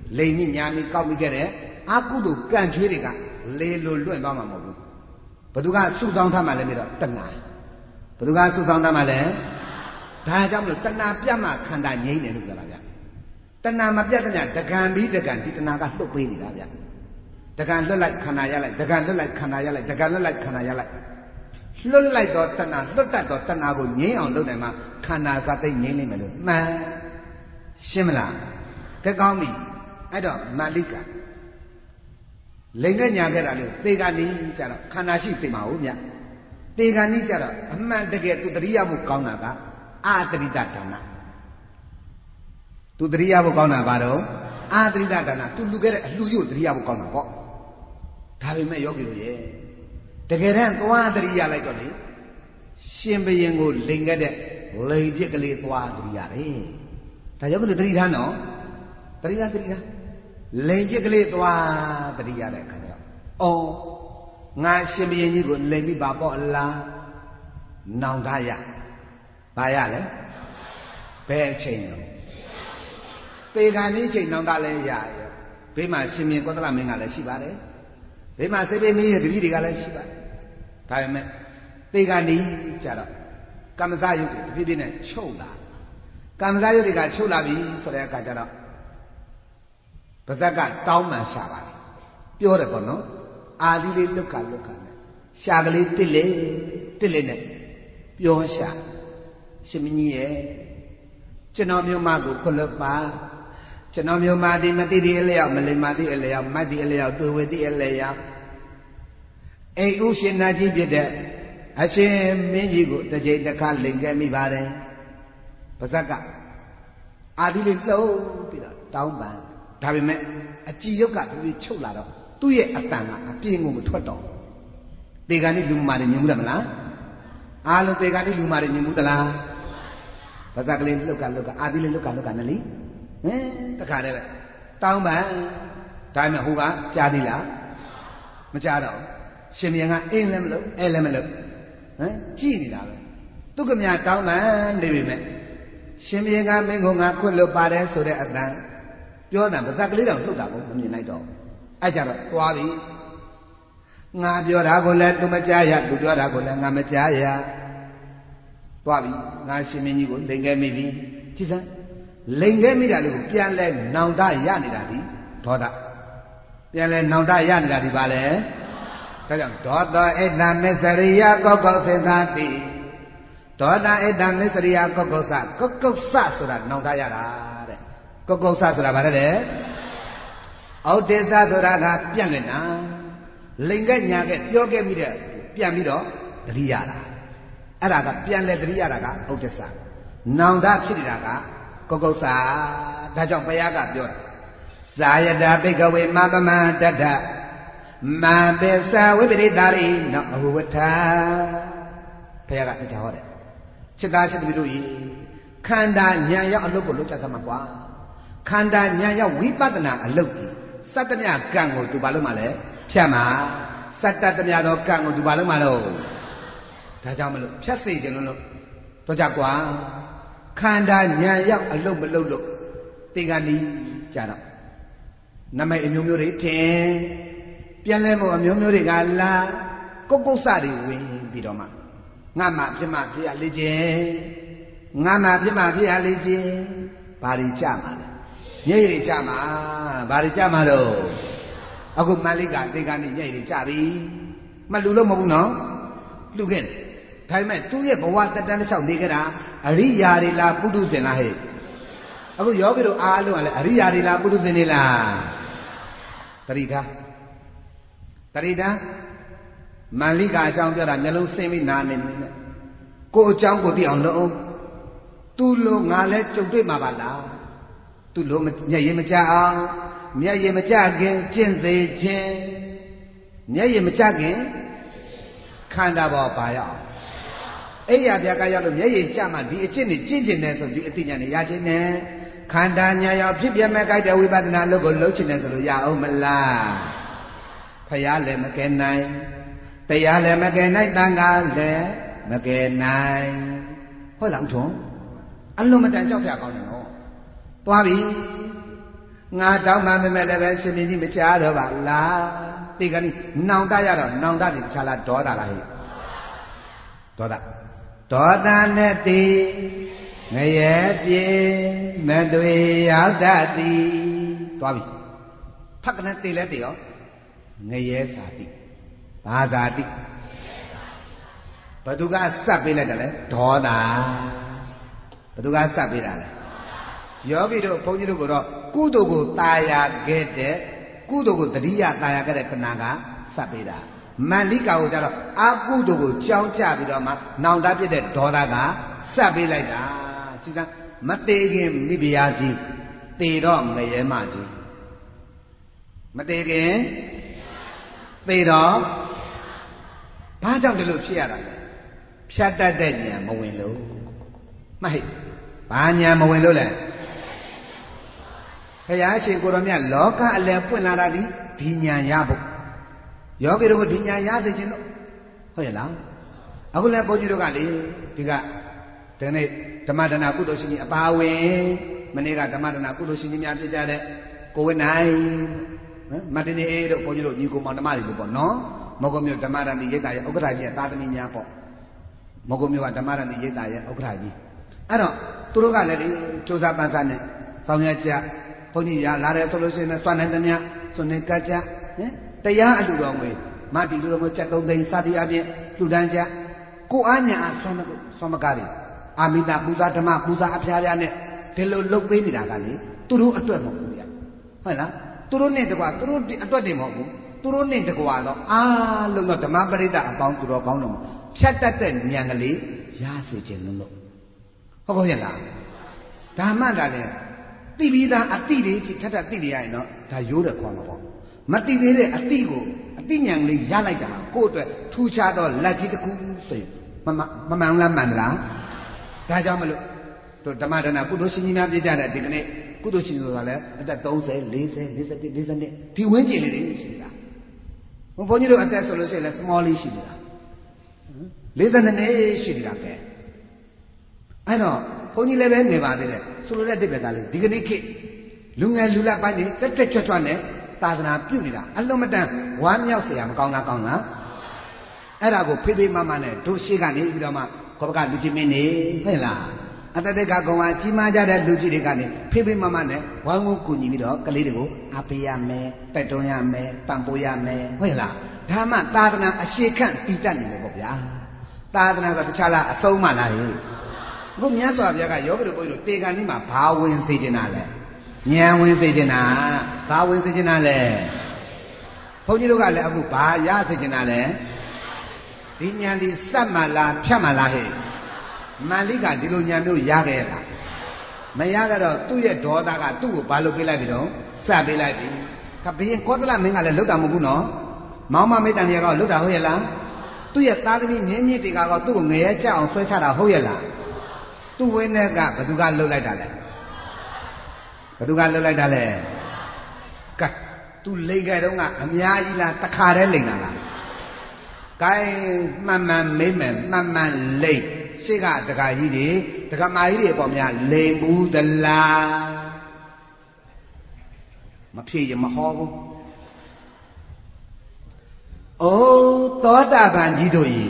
လိမ်မိညာမိကောက်မိခဲ့တဲ့အကုသိုလ်ကံချွေးတွေကလေလိုလွင့်သွားမှာမဟုတ်ဘူးဘသူကစုဆောင်ထားမှလည်းပြီးတော့တဏှာဘသူကစုဆောင်ထားမှလည်းဒါကြောင့်မလို့တဏှာပြတ်မှခန္ဓာငြိမ့်တယ်လို့ပြောတာဗျတဏှာမပြတ်တဲ့ညတကံပြီးတကံဒီတဏှာကလှုပ်ပေးနေတာဗျတကံလွတ်လိုက်ခန္ဓာရလိုက်တကံလွတ်လိုက်ခန္ဓာရလိုက်တကံလွတ်လိုက်ခန္ဓာရလိုက်လွတ်လိုက်တော့တဏှာလွတ်တတ်တော့တဏှာကိုငြိမ်းအောင်လုပ်နိုင်မှခန္ဓာသတိငြိမ်းလိမ့်မယ်လို့မှန်ရှင်းမလားကဲကောင်းပြီအဲ့တော့မာလိကလိန်နဲ့ညာခဲ့တာလေသေကနီးကြတော့ခန္ဓာရှိသိမှာဟုတ်မြတ်သေကနီးကြတော့အမှန်တကယ်သူတရိယာမှုကောင်းတာကအာတရိတဒါနသူတရိယာမှုကောင်းတာဘာတော့အာတရိတဒါနသူလူခဲ့တဲ့အလှူရုပ်တရိယာမှုကောင်းတာပေါ့ဒါပေမဲ့ယောဂီတို့ရဲ့တကယ်တမ်းသွားတရိယာလိုက်တော့လေရှင်ဘရင်ကိုလိန်ခဲ့တဲ့လိန်ပြစ်ကလေးသွားတရိယာတယ်ဒါယောဂီတို့တရိထားနော်တရိယာတရိယာလိန်ပြစ်ကလေးသွားတရိယာတဲ့အခါကျတော့အော်ငါရှင်ဘရင်ကြီးကိုလိန်ပြီးပါပေါ့လားနောင်တရဘာရလဲဘယ်အချိန်လဲသေခါนี้ချိန်နောင်တလည်းရရဘေးမှာရှင်မြင်ကောသလမင်းကလည်းရှိပါတယ်ဘေးမှာစေပေမင်းရဲ့တပည့်တွေကလည်းရှိပါတယ်ဒါပေမဲ့သေခါนี้ကြတော့ကမ္မဇယုတ်တပည့်ပြည့်နဲ့ချုပ်လာကမ္မဇယုတ်တွေကချုပ်လာပြီဆိုတဲ့အခါကျတော့ပါဇက်ကတောင်းမှန်ရှာပါတယ်ပြောတယ်ပေါ့နော်အာဒီလေးလွတ်ကလွတ်ကနဲ့ရှာကလေးတစ်လေတစ်လေနဲ့ပြောရှာရှင်မကြီးရဲ့ကျွန်တော်မျိုးမကိုခွလွတ်ပါကျွန်တော်မျိုးမဒီမတိဒီအလျောက်မလိမ္မာတိအလျောက်မတ်တိအလျောက်တွေ့ဝေတိအလျောက်အိဥရှင်နာကြီးဖြစ်တဲ့အရှင်မင်းကြီးကိုတစ်ကြိမ်တစ်ခါလိန်ခဲ့မိပါတယ်ပါဇက်ကအာဒီလေးလှုပ်ပြီးတော့တောင်းပန်ဒါပေမဲ့အကြည်ရုပ်ကသူကြီးချုပ်လာတော့သူ့ရဲ့အတန်ကအပြင်းကိုမထွက်တော့တေဂာနိလူမာတွေမြင်မှုတယ်မလားအားလုံးတေဂာနိလူမာတွေမြင်မှုသလားပါဇက်ကလေးလှုပ်ကလှုပ်ကအာဒီလေးလှုပ်ကလှုပ်ကနဲ့လေဟင်တခါတည်းပဲတောင်းပန်ဒါပေမဲ့ဟိုကကြားသေးလားမကြားတော့ရှင်မြင်ကအင်းလည်းမလုပ်အဲလည်းမလုပ်ဟမ်ကြည့်နေတာပဲသူကမြတောင်းပန်နေပြီမဲ့ရှင်မြင်ကမင်းကငါခွတ်လွတ်ပါတယ်ဆိုတဲ့အတန်ပြောတာပါဇက်ကလေးတောင်လှုပ်တာကိုမမြင်လိုက်တော့အဲ့ကြတော့သွားပြီငါပြောတာကိုလည်းသူမကြားရသူပြောတာကိုလည်းငါမကြားရသွားပြီငါရှင်မင်းကြီးကိုလိန်ခဲ့မိပြီကြည်စမ်းလိန်ခဲ့မိတာလို့ပြန်လဲနောင်တရနေတာဒီဒေါသပြန်လဲနောင်တရနေတာဒီပါလေဒါကြောင့်ဒေါသဧတမစ္စရိယကောကောစေသာတိဒေါသဧတမစ္စရိယကောကောစကောကောစဆိုတာနောင်တရတာတဲ့ကောကောစဆိုတာဗါတယ်လေဩဒေသဆိုတာကပြန့်လွင်တာလိန်ကညာကပြောခဲ့မိတဲ့ပြန်ပြီးတော့တတိယတာအဲ့ဒါကပြန်လဲတတိယတာကဩဒေသနောင်တဖြစ်နေတာကကောကုဆာဒါကြောင့်ဘုရားကပြောတာဇာယတာဘိကဝေမပမတတ္ထမံပိသဝိပရိတာရိနောအဟုဝထာဘုရားကတရားဟောတယ်จิตသားจิตသမီးတို့ဤခန္ဓာဉာဏ်ရောက်အလုပ်ကိုလုပ်ကြသမှာကွာခန္ဓာဉာဏ်ရောက်ဝိပဿနာအလုပ်ကြီးစတ္တမြကံကိုသူဘာလို့မှလဲဖြတ်မှာစတ္တတမြသောကံကိုသူဘာလို့မှလို့ဒါကြောင့်မလို့ဖြတ်စေခြင်းလို့တော့ကြကွာခန္ဓာဉာဏ်ရောက်အလုပ်မလုပ်လို့တေကနီးကြတော့နမိတ်အမျိုးမျိုးတွေထင်ပြန်လဲမှုအမျိုးမျိုးတွေကလာကုတ်ကုတ်စတွေဝင်ပြီးတော့မှငါမှပြမဖြစ်ရလေခြင်းငါမှပြမဖြစ်ရလေခြင်းဘာတွေကြမှာလဲညိတ်တွေကြမှာဘာတွေကြမှာတော့အခုမလိကသေကနီးညိတ်တွေကြပြီမလူလို့မဟုတ်ဘူးနော်လူခဲ့တယ်ဒါပေမဲ့သူ့ရဲ့ဘဝတက်တန်းတစ်လျှောက်နေကြတာအရိယာတွေလားပုထုဇဉ်လားဟဲ့အခုယောဂီတို့အားလုံးကလည်းအရိယာတွေလားပုထုဇဉ်တွေလားတတိထားတတိထားမန္လိကအကြောင်းပြောတာမျက်လုံးဆင်းပြီးနားနေနေနဲ့ကိုအကြောင်းကိုသိအောင်လုပ်သူ့လိုငါလဲကြုံတွေ့မှာပါလားသူ့လိုမျက်ရည်မကျအောင်မျက်ရည်မကျခင်ကျင့်စေခြင်းမျက်ရည်မကျခင်ခန္ဓာပေါ်ပါရအောင်အဲ့ရပြကရောက်လို့မျက်ရည်ကျမှဒီအကျင့်နဲ့ကျင့်ကျင်တယ်ဆိုဒီအသိဉာဏ်နဲ့ရခြင်းနဲ့ခန္ဓာညာရောက်ဖြစ်ပြမဲ့ကြိုက်တဲ့ဝိပဿနာလုပ်ကိုလုပ်ချင်တယ်ဆိုလို့ရအောင်မလားဖယားလည်းမကယ်နိုင်တရားလည်းမကယ်နိုင်တန်ခါလည်းမကယ်နိုင်ဟုတ်လားဦးထွန်းအလုံးမတန်ကြောက်ရကောင်းတယ်နော်သွားပြီငါတောင်းမှမမဲ့လည်းပဲရှင်မင်းကြီးမချားတော့ပါလားဒီကနေ့နောင်တရတော့နောင်တတယ်တခြားလားဒေါသလားဟဲ့ဒေါသဒေါသနဲ့တည်ငရဲပြေမတွေရောက်တတ်သည်သွားပြီဖက်ကနေတည်လဲတည်ရောငရဲစာတိဘာသာတိဘသူကစပ်ပေးလိုက်တယ်လဲဒေါသဘသူကစပ်ပေးတာလဲယောဂီတို့ဘုန်းကြီးတို့ကတော့ကုသိုလ်ကိုตายရခဲ့တဲ့ကုသိုလ်ကိုတတိယตายရခဲ့တဲ့ခဏကစပ်ပေးတာမန္လိကာကိုကြတော့အကုသိုလ်ကိုကြောင်းကြပြီးတော့မှနောင်တပြစ်တဲ့ဒေါသကစပ်ပေးလိုက်တာကြည်သာမသေးခင်မိဖုရားကြီးသေတော့ငရဲမကြီးမသေးခင်သေတော့ဘာကြောင့်ဒီလိုဖြစ်ရတာလဲဖြတ်တတ်တဲ့ဉာဏ်မဝင်လို့မှတ်ဟဲ့ဘာဉာဏ်မဝင်လို့လဲဘုရားရှင်ကိုရောမြတ်လောကအလယ်ပွင့်လာတာဒီဒီဉာဏ်ရဖို့ယောဂီတို့ကဒီဉာဏ်ရသိခြင်းလို့ဟုတ်ရဲ့လားအခုလည်းဘုန်းကြီးတို့ကလေဒီကဒီနေ့ဓမ္မဒနာကုသိုလ်ရှင်ကြီးအပါဝင်မနေ့ကဓမ္မဒနာကုသိုလ်ရှင်ကြီးများပြကြတဲ့ကိုဝိနိုင်မတနေတို့ဘုန်းကြီးတို့ညီကိုမောင်ဓမ္မတွေလို့ပေါ့နော်မောကမြို့ဓမ္မဒန်ဒီရိတ်တာရဲ့ဥက္ကဋ္ဌကြီးရဲ့သာသမီများပေါ့မောကမြို့ကဓမ္မဒန်ဒီရိတ်တာရဲ့ဥက္ကဋ္ဌကြီးအဲ့တော့သူတို့ကလည်းလေစူးစမ်းပန်းစားနဲ့ဆောင်ရွက်ကြဘုန်းကြီးရလာတယ်ဆိုလို့ရှိရင်စွမ်းနိုင်သမျှစွန့်နေကြကြဟင်တရားအလူတော်ငွေမတီလူတော်ငွေချက်သုံးသိန်းစသည်အပြင်လှူဒန်းကြကိုအားညာအားဆွမ်းဆွမ်းမကားတွေအာမိတာပူဇာဓမ္မပူဇာအဖျားဖျားနဲ့ဒီလိုလှုပ်ပေးနေတာကလေသူတို့အတွက်မဟုတ်ဘူးဗျဟုတ်လားသူတို့နဲ့တကွာသူတို့အတွက်တည်းမဟုတ်ဘူးသူတို့နဲ့တကွာတော့အားလုံးတော့ဓမ္မပရိသတ်အပေါင်းသူတော်ကောင်းတော်မှာဖြတ်တတ်တဲ့ဉာဏ်ကလေးရစေခြင်းလို့လို့ဟုတ်ကောရဲ့လားဓမ္မတာလည်းသိပြီးသားအတိတွေထပ်ထပ်သိနေရရင်တော့ဒါရိုးတယ်ခေါ်မှာပေါ့မသိသေးတဲ့အတိကိုအတိဉာဏ်လေးရလိုက်တာကိုယ့်အတွက်ထူးခြားသောလက်ကြီးတစ်ခုဆိုရင်မမမမှန်လားမှန်လားဒါကြောင့်မလို့တို့ဓမ္မဒနာကုသိုလ်ရှင်ကြီးများပြကြတဲ့ဒီကနေ့ကုသိုလ်ရှင်ဆိုတာလည်းအသက်သုံးဆယ် လေးဆယ် လေးဆယ့်တစ် လေးဆယ့်နှစ်ဒီဝင်းကျင်လေးတွေရှိနေတာဘုန်းကြီးတို့အသက်ဆိုလို့ရှိရင်လည်း small လေးရှိနေတာလေးဆယ့်နှစ်နှစ်ရှိနေတာကဲအဲ့တော့ဘုန်းကြီးလည်းပဲနေပါသေးတယ်ဆိုလိုတဲ့တိပ္ပကလေးဒီကနေ့ခေတ်လူငယ်လူလတ်ပိုင်းတွေတက်တက်ကြွကြွနဲ့သာသနာပြုနေတာအလုံးမတန်ဝမ်းမြောက်เสียမကောင်းလားကောင်းလားအဲ့ဒါကိုဖေးဖေးမမနဲ့တို့ရှိကနေပြီးတော့မှကောပကလူကြီးမင်းနေဟုတ်လားအတတက်ကကောင်ကကြီးမားကြတဲ့လူကြီးတွေကနေဖေးဖေးမမနဲ့ဝမ်းဝန်းကူညီပြီးတော့ကလေးတွေကိုအားပေးရမယ်တိုက်တွန်းရမယ်ပံ့ပိုးရမယ်ဟုတ်လားဒါမှသာသနာအရှိခန့်တည်တတ်နေတယ်ပေါ့ဗျာသာသနာဆိုတခြားလားအဆုံးမလားဟဲ့အခုမြတ်စွာဘုရားကယောဂီတို့ဘုန်းကြီးတို့တေကန်ဒီမှာဘာဝင်စေချင်တာလဲဉာဏ်ဝင်စေချင်တာဘာဝင်စေချင်တာလဲဘုန်းကြီးတို့ကလည်းအခုဘာရစေချင်တာလဲဒီဉာဏ်ဒီစက်မှလားဖြတ်မှလားဟဲ့မန္လိကဒီလိုဉာဏ်မျိုးရခဲ့လားမရကြတော့သူ့ရဲ့ဒေါသကသူ့ကိုဘာလို့ပေးလိုက်ပြီတော့စပ်ပေးလိုက်ပြီခဘရင်ကောသလမင်းကလည်းလွတ်တာမဟုတ်ဘူးနော်မောင်မမိတ်တန်တွေကလွတ်တာဟုတ်ရဲ့လားသူ့ရဲ့သားသမီးမြင်းမြင့်တွေကတော့သူ့ကိုငရဲကြအောင်ဆွဲချတာဟုတ်ရဲ့လားသူ့ဝင်းနဲ့ကဘသူကလှုပ်လိုက်တာလဲဘသူကလှုပ်လိုက်တာလဲကဲသူလိန်ကြတော့ကအများကြီးလားတခါတည်းလိန်တာလားကဲမှန်မှန်မိမ့်မယ်မှန်မှန်လိန်ရှေ့ကတခါကြီးတွေတခါမကြီးတွေပေါ့များလိန်ဘူးသလားမဖြေရမဟောဘူးအိုးသောတာပန်ကြီးတို့ဤ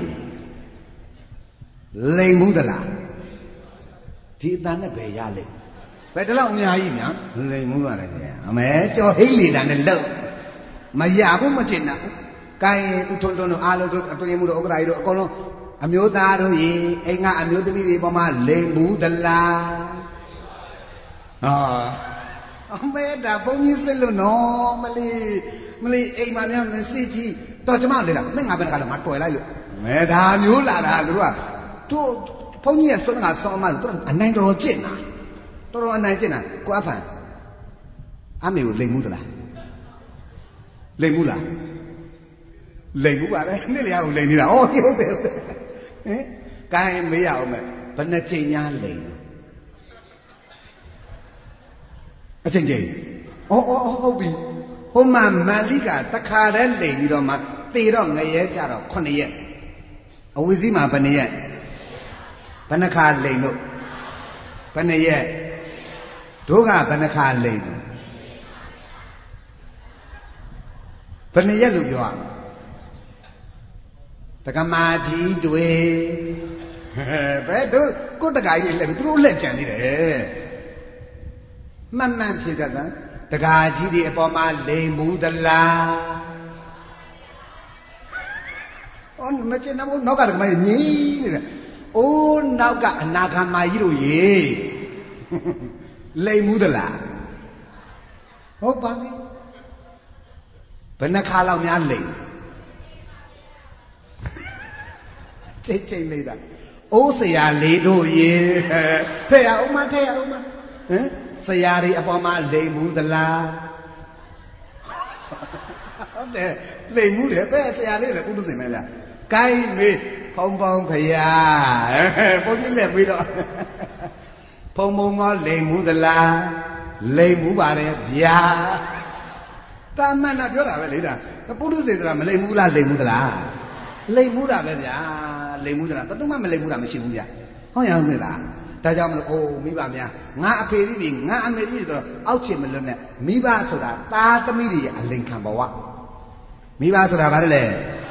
လိန်ဘူးသလားဒီအတန်နဲ့ပဲရလိမ့်ဘယ်တလောက်အများကြီးများလိမ်မှုရတယ်ခင်ဗျာအမဲကြော်ဟိတ်လေတန်နဲ့လှုပ်မရဘူးမချင်တာကိုင်းဥထုံထုံတို့အားလုံးတို့အတွင်မှုတို့ဥက္ကရာကြီးတို့အကုန်လုံးအမျိုးသားတို့ရေအိမ်ကအမျိုးသမီးတွေပေါ်မှာလိမ်မှုသလားဟောအမဲဒါဘုန်းကြီးစစ်လို့နော်မလေးမလေးအိမ်မှာများမစစ်ကြီးတော့ကျမလေလားမင်းငါဘယ်ကတော့မတွေ့လိုက်လို့မဲဒါမျိုးလာတာတို့ကတို့ဘုန်းကြီးရဲ့ဆွမ်းကဆောင်းမှတို့အနိုင်တော်ကျင့်တာတော်တော်အနိုင်ကျင့်တာကိုအဖန်အမေကိုလိမ်မှုသလားလိမ်မှုလားလိမ်မှုပါပဲနေ့လျာကိုလိမ်နေတာဩဟုတ်တယ်ဟုတ်တယ်ဟင်ကိုင်းမေးရအောင်မယ်ဘယ်နှချိန်များလိမ်အချိန်ချိန်ဩဩဟုတ်ပြီဟိုမှာမန္လိကတခါတည်းလိမ်ပြီးတော့မှသေတော့ငရဲကြတော့ခုနှစ်ရက်အဝိဇ္ဇိမှာဘယ်နှစ်ရက်ဘယ်နှခါလိမ်လို့ဘယ်နှစ်ရက်တို့ကဘယ်နှခါလိမ်လို့ဘယ်နှစ်ရက်လို့ပြောရမလဲတက္ကမကြီးတွေဘယ်တို့ကိုတက္ကကြီးလက်ပြီးသူတို့လက်ကြံနေတယ်မှန်မှန်ဖြစ်ကြသလားတက္ကကြီးတွေအပေါ်မှာလိမ်မှုသလားအော်မကျင်တော့နောက်ကတက္ကမကြီးငြိမ်းနေတယ်အိုးနောက်ကအနာဂါမကြီးတို့ရေလိမ်မှုသလားဟုတ်ပါပြီဘယ်နှခါလောက်များလိမ်ချိန်ချိန်လေးတာအိုးဆရာလေးတို့ရေထည့်ရအောင်မထည့်ရအောင်မဟမ်ဆရာတွေအပေါ်မှာလိမ်မှုသလားဟုတ်တယ်လိမ်မှုတယ်ပဲဆရာလေးလည်းကုသစင်ပဲဗျာကိုင်းမေးဖုံဖုံခရာဘုန်းကြီးလက်ပြီးတော့ဖုံဖုံကလိမ်မှုသလားလိမ်မှုပါတယ်ဗျာတာမန်တော့ပြောတာပဲလေဒါပုထုဇဉ်ဆိုတာမလိမ်မှုလားလိမ်မှုသလားလိမ်မှုတာပဲဗျာလိမ်မှုတာဘယ်သူမှမလိမ်မှုတာမရှိဘူးဗျာဟုတ်ရအောင်မလားဒါကြောင့်မလို့အိုးမိဘများငါအဖေကြီးပြီငါအမေကြီးဆိုတော့အောက်ချင်မလွတ်နဲ့မိဘဆိုတာသားသမီးတွေရဲ့အလိမ်ခံဘဝမိဘဆိုတာဘာလဲ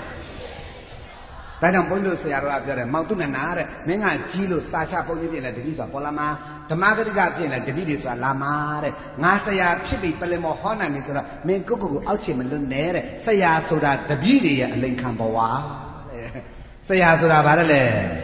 ဒါကြောင့်ဘုန်းကြီးတို့ဆရာတော်ကပြောတယ်မောင်သူနနာတဲ့မင်းကကြီးလို့စာချဘုန်းကြီးပြင်လဲတပည့်ဆိုတာပေါ်လာမှာဓမ္မဂတိကပြင်လဲတပည့်တွေဆိုတာလာမှာတဲ့ငါဆရာဖြစ်ပြီးပလင်မောဟောနိုင်ပြီဆိုတော့မင်းကိုကိုကိုအောက်ချင်မလွတ်နဲ့တဲ့ဆရာဆိုတာတပည့်တွေရဲ့အလိမ်ခံဘဝတဲ့ဆရာဆိုတာဘာလဲ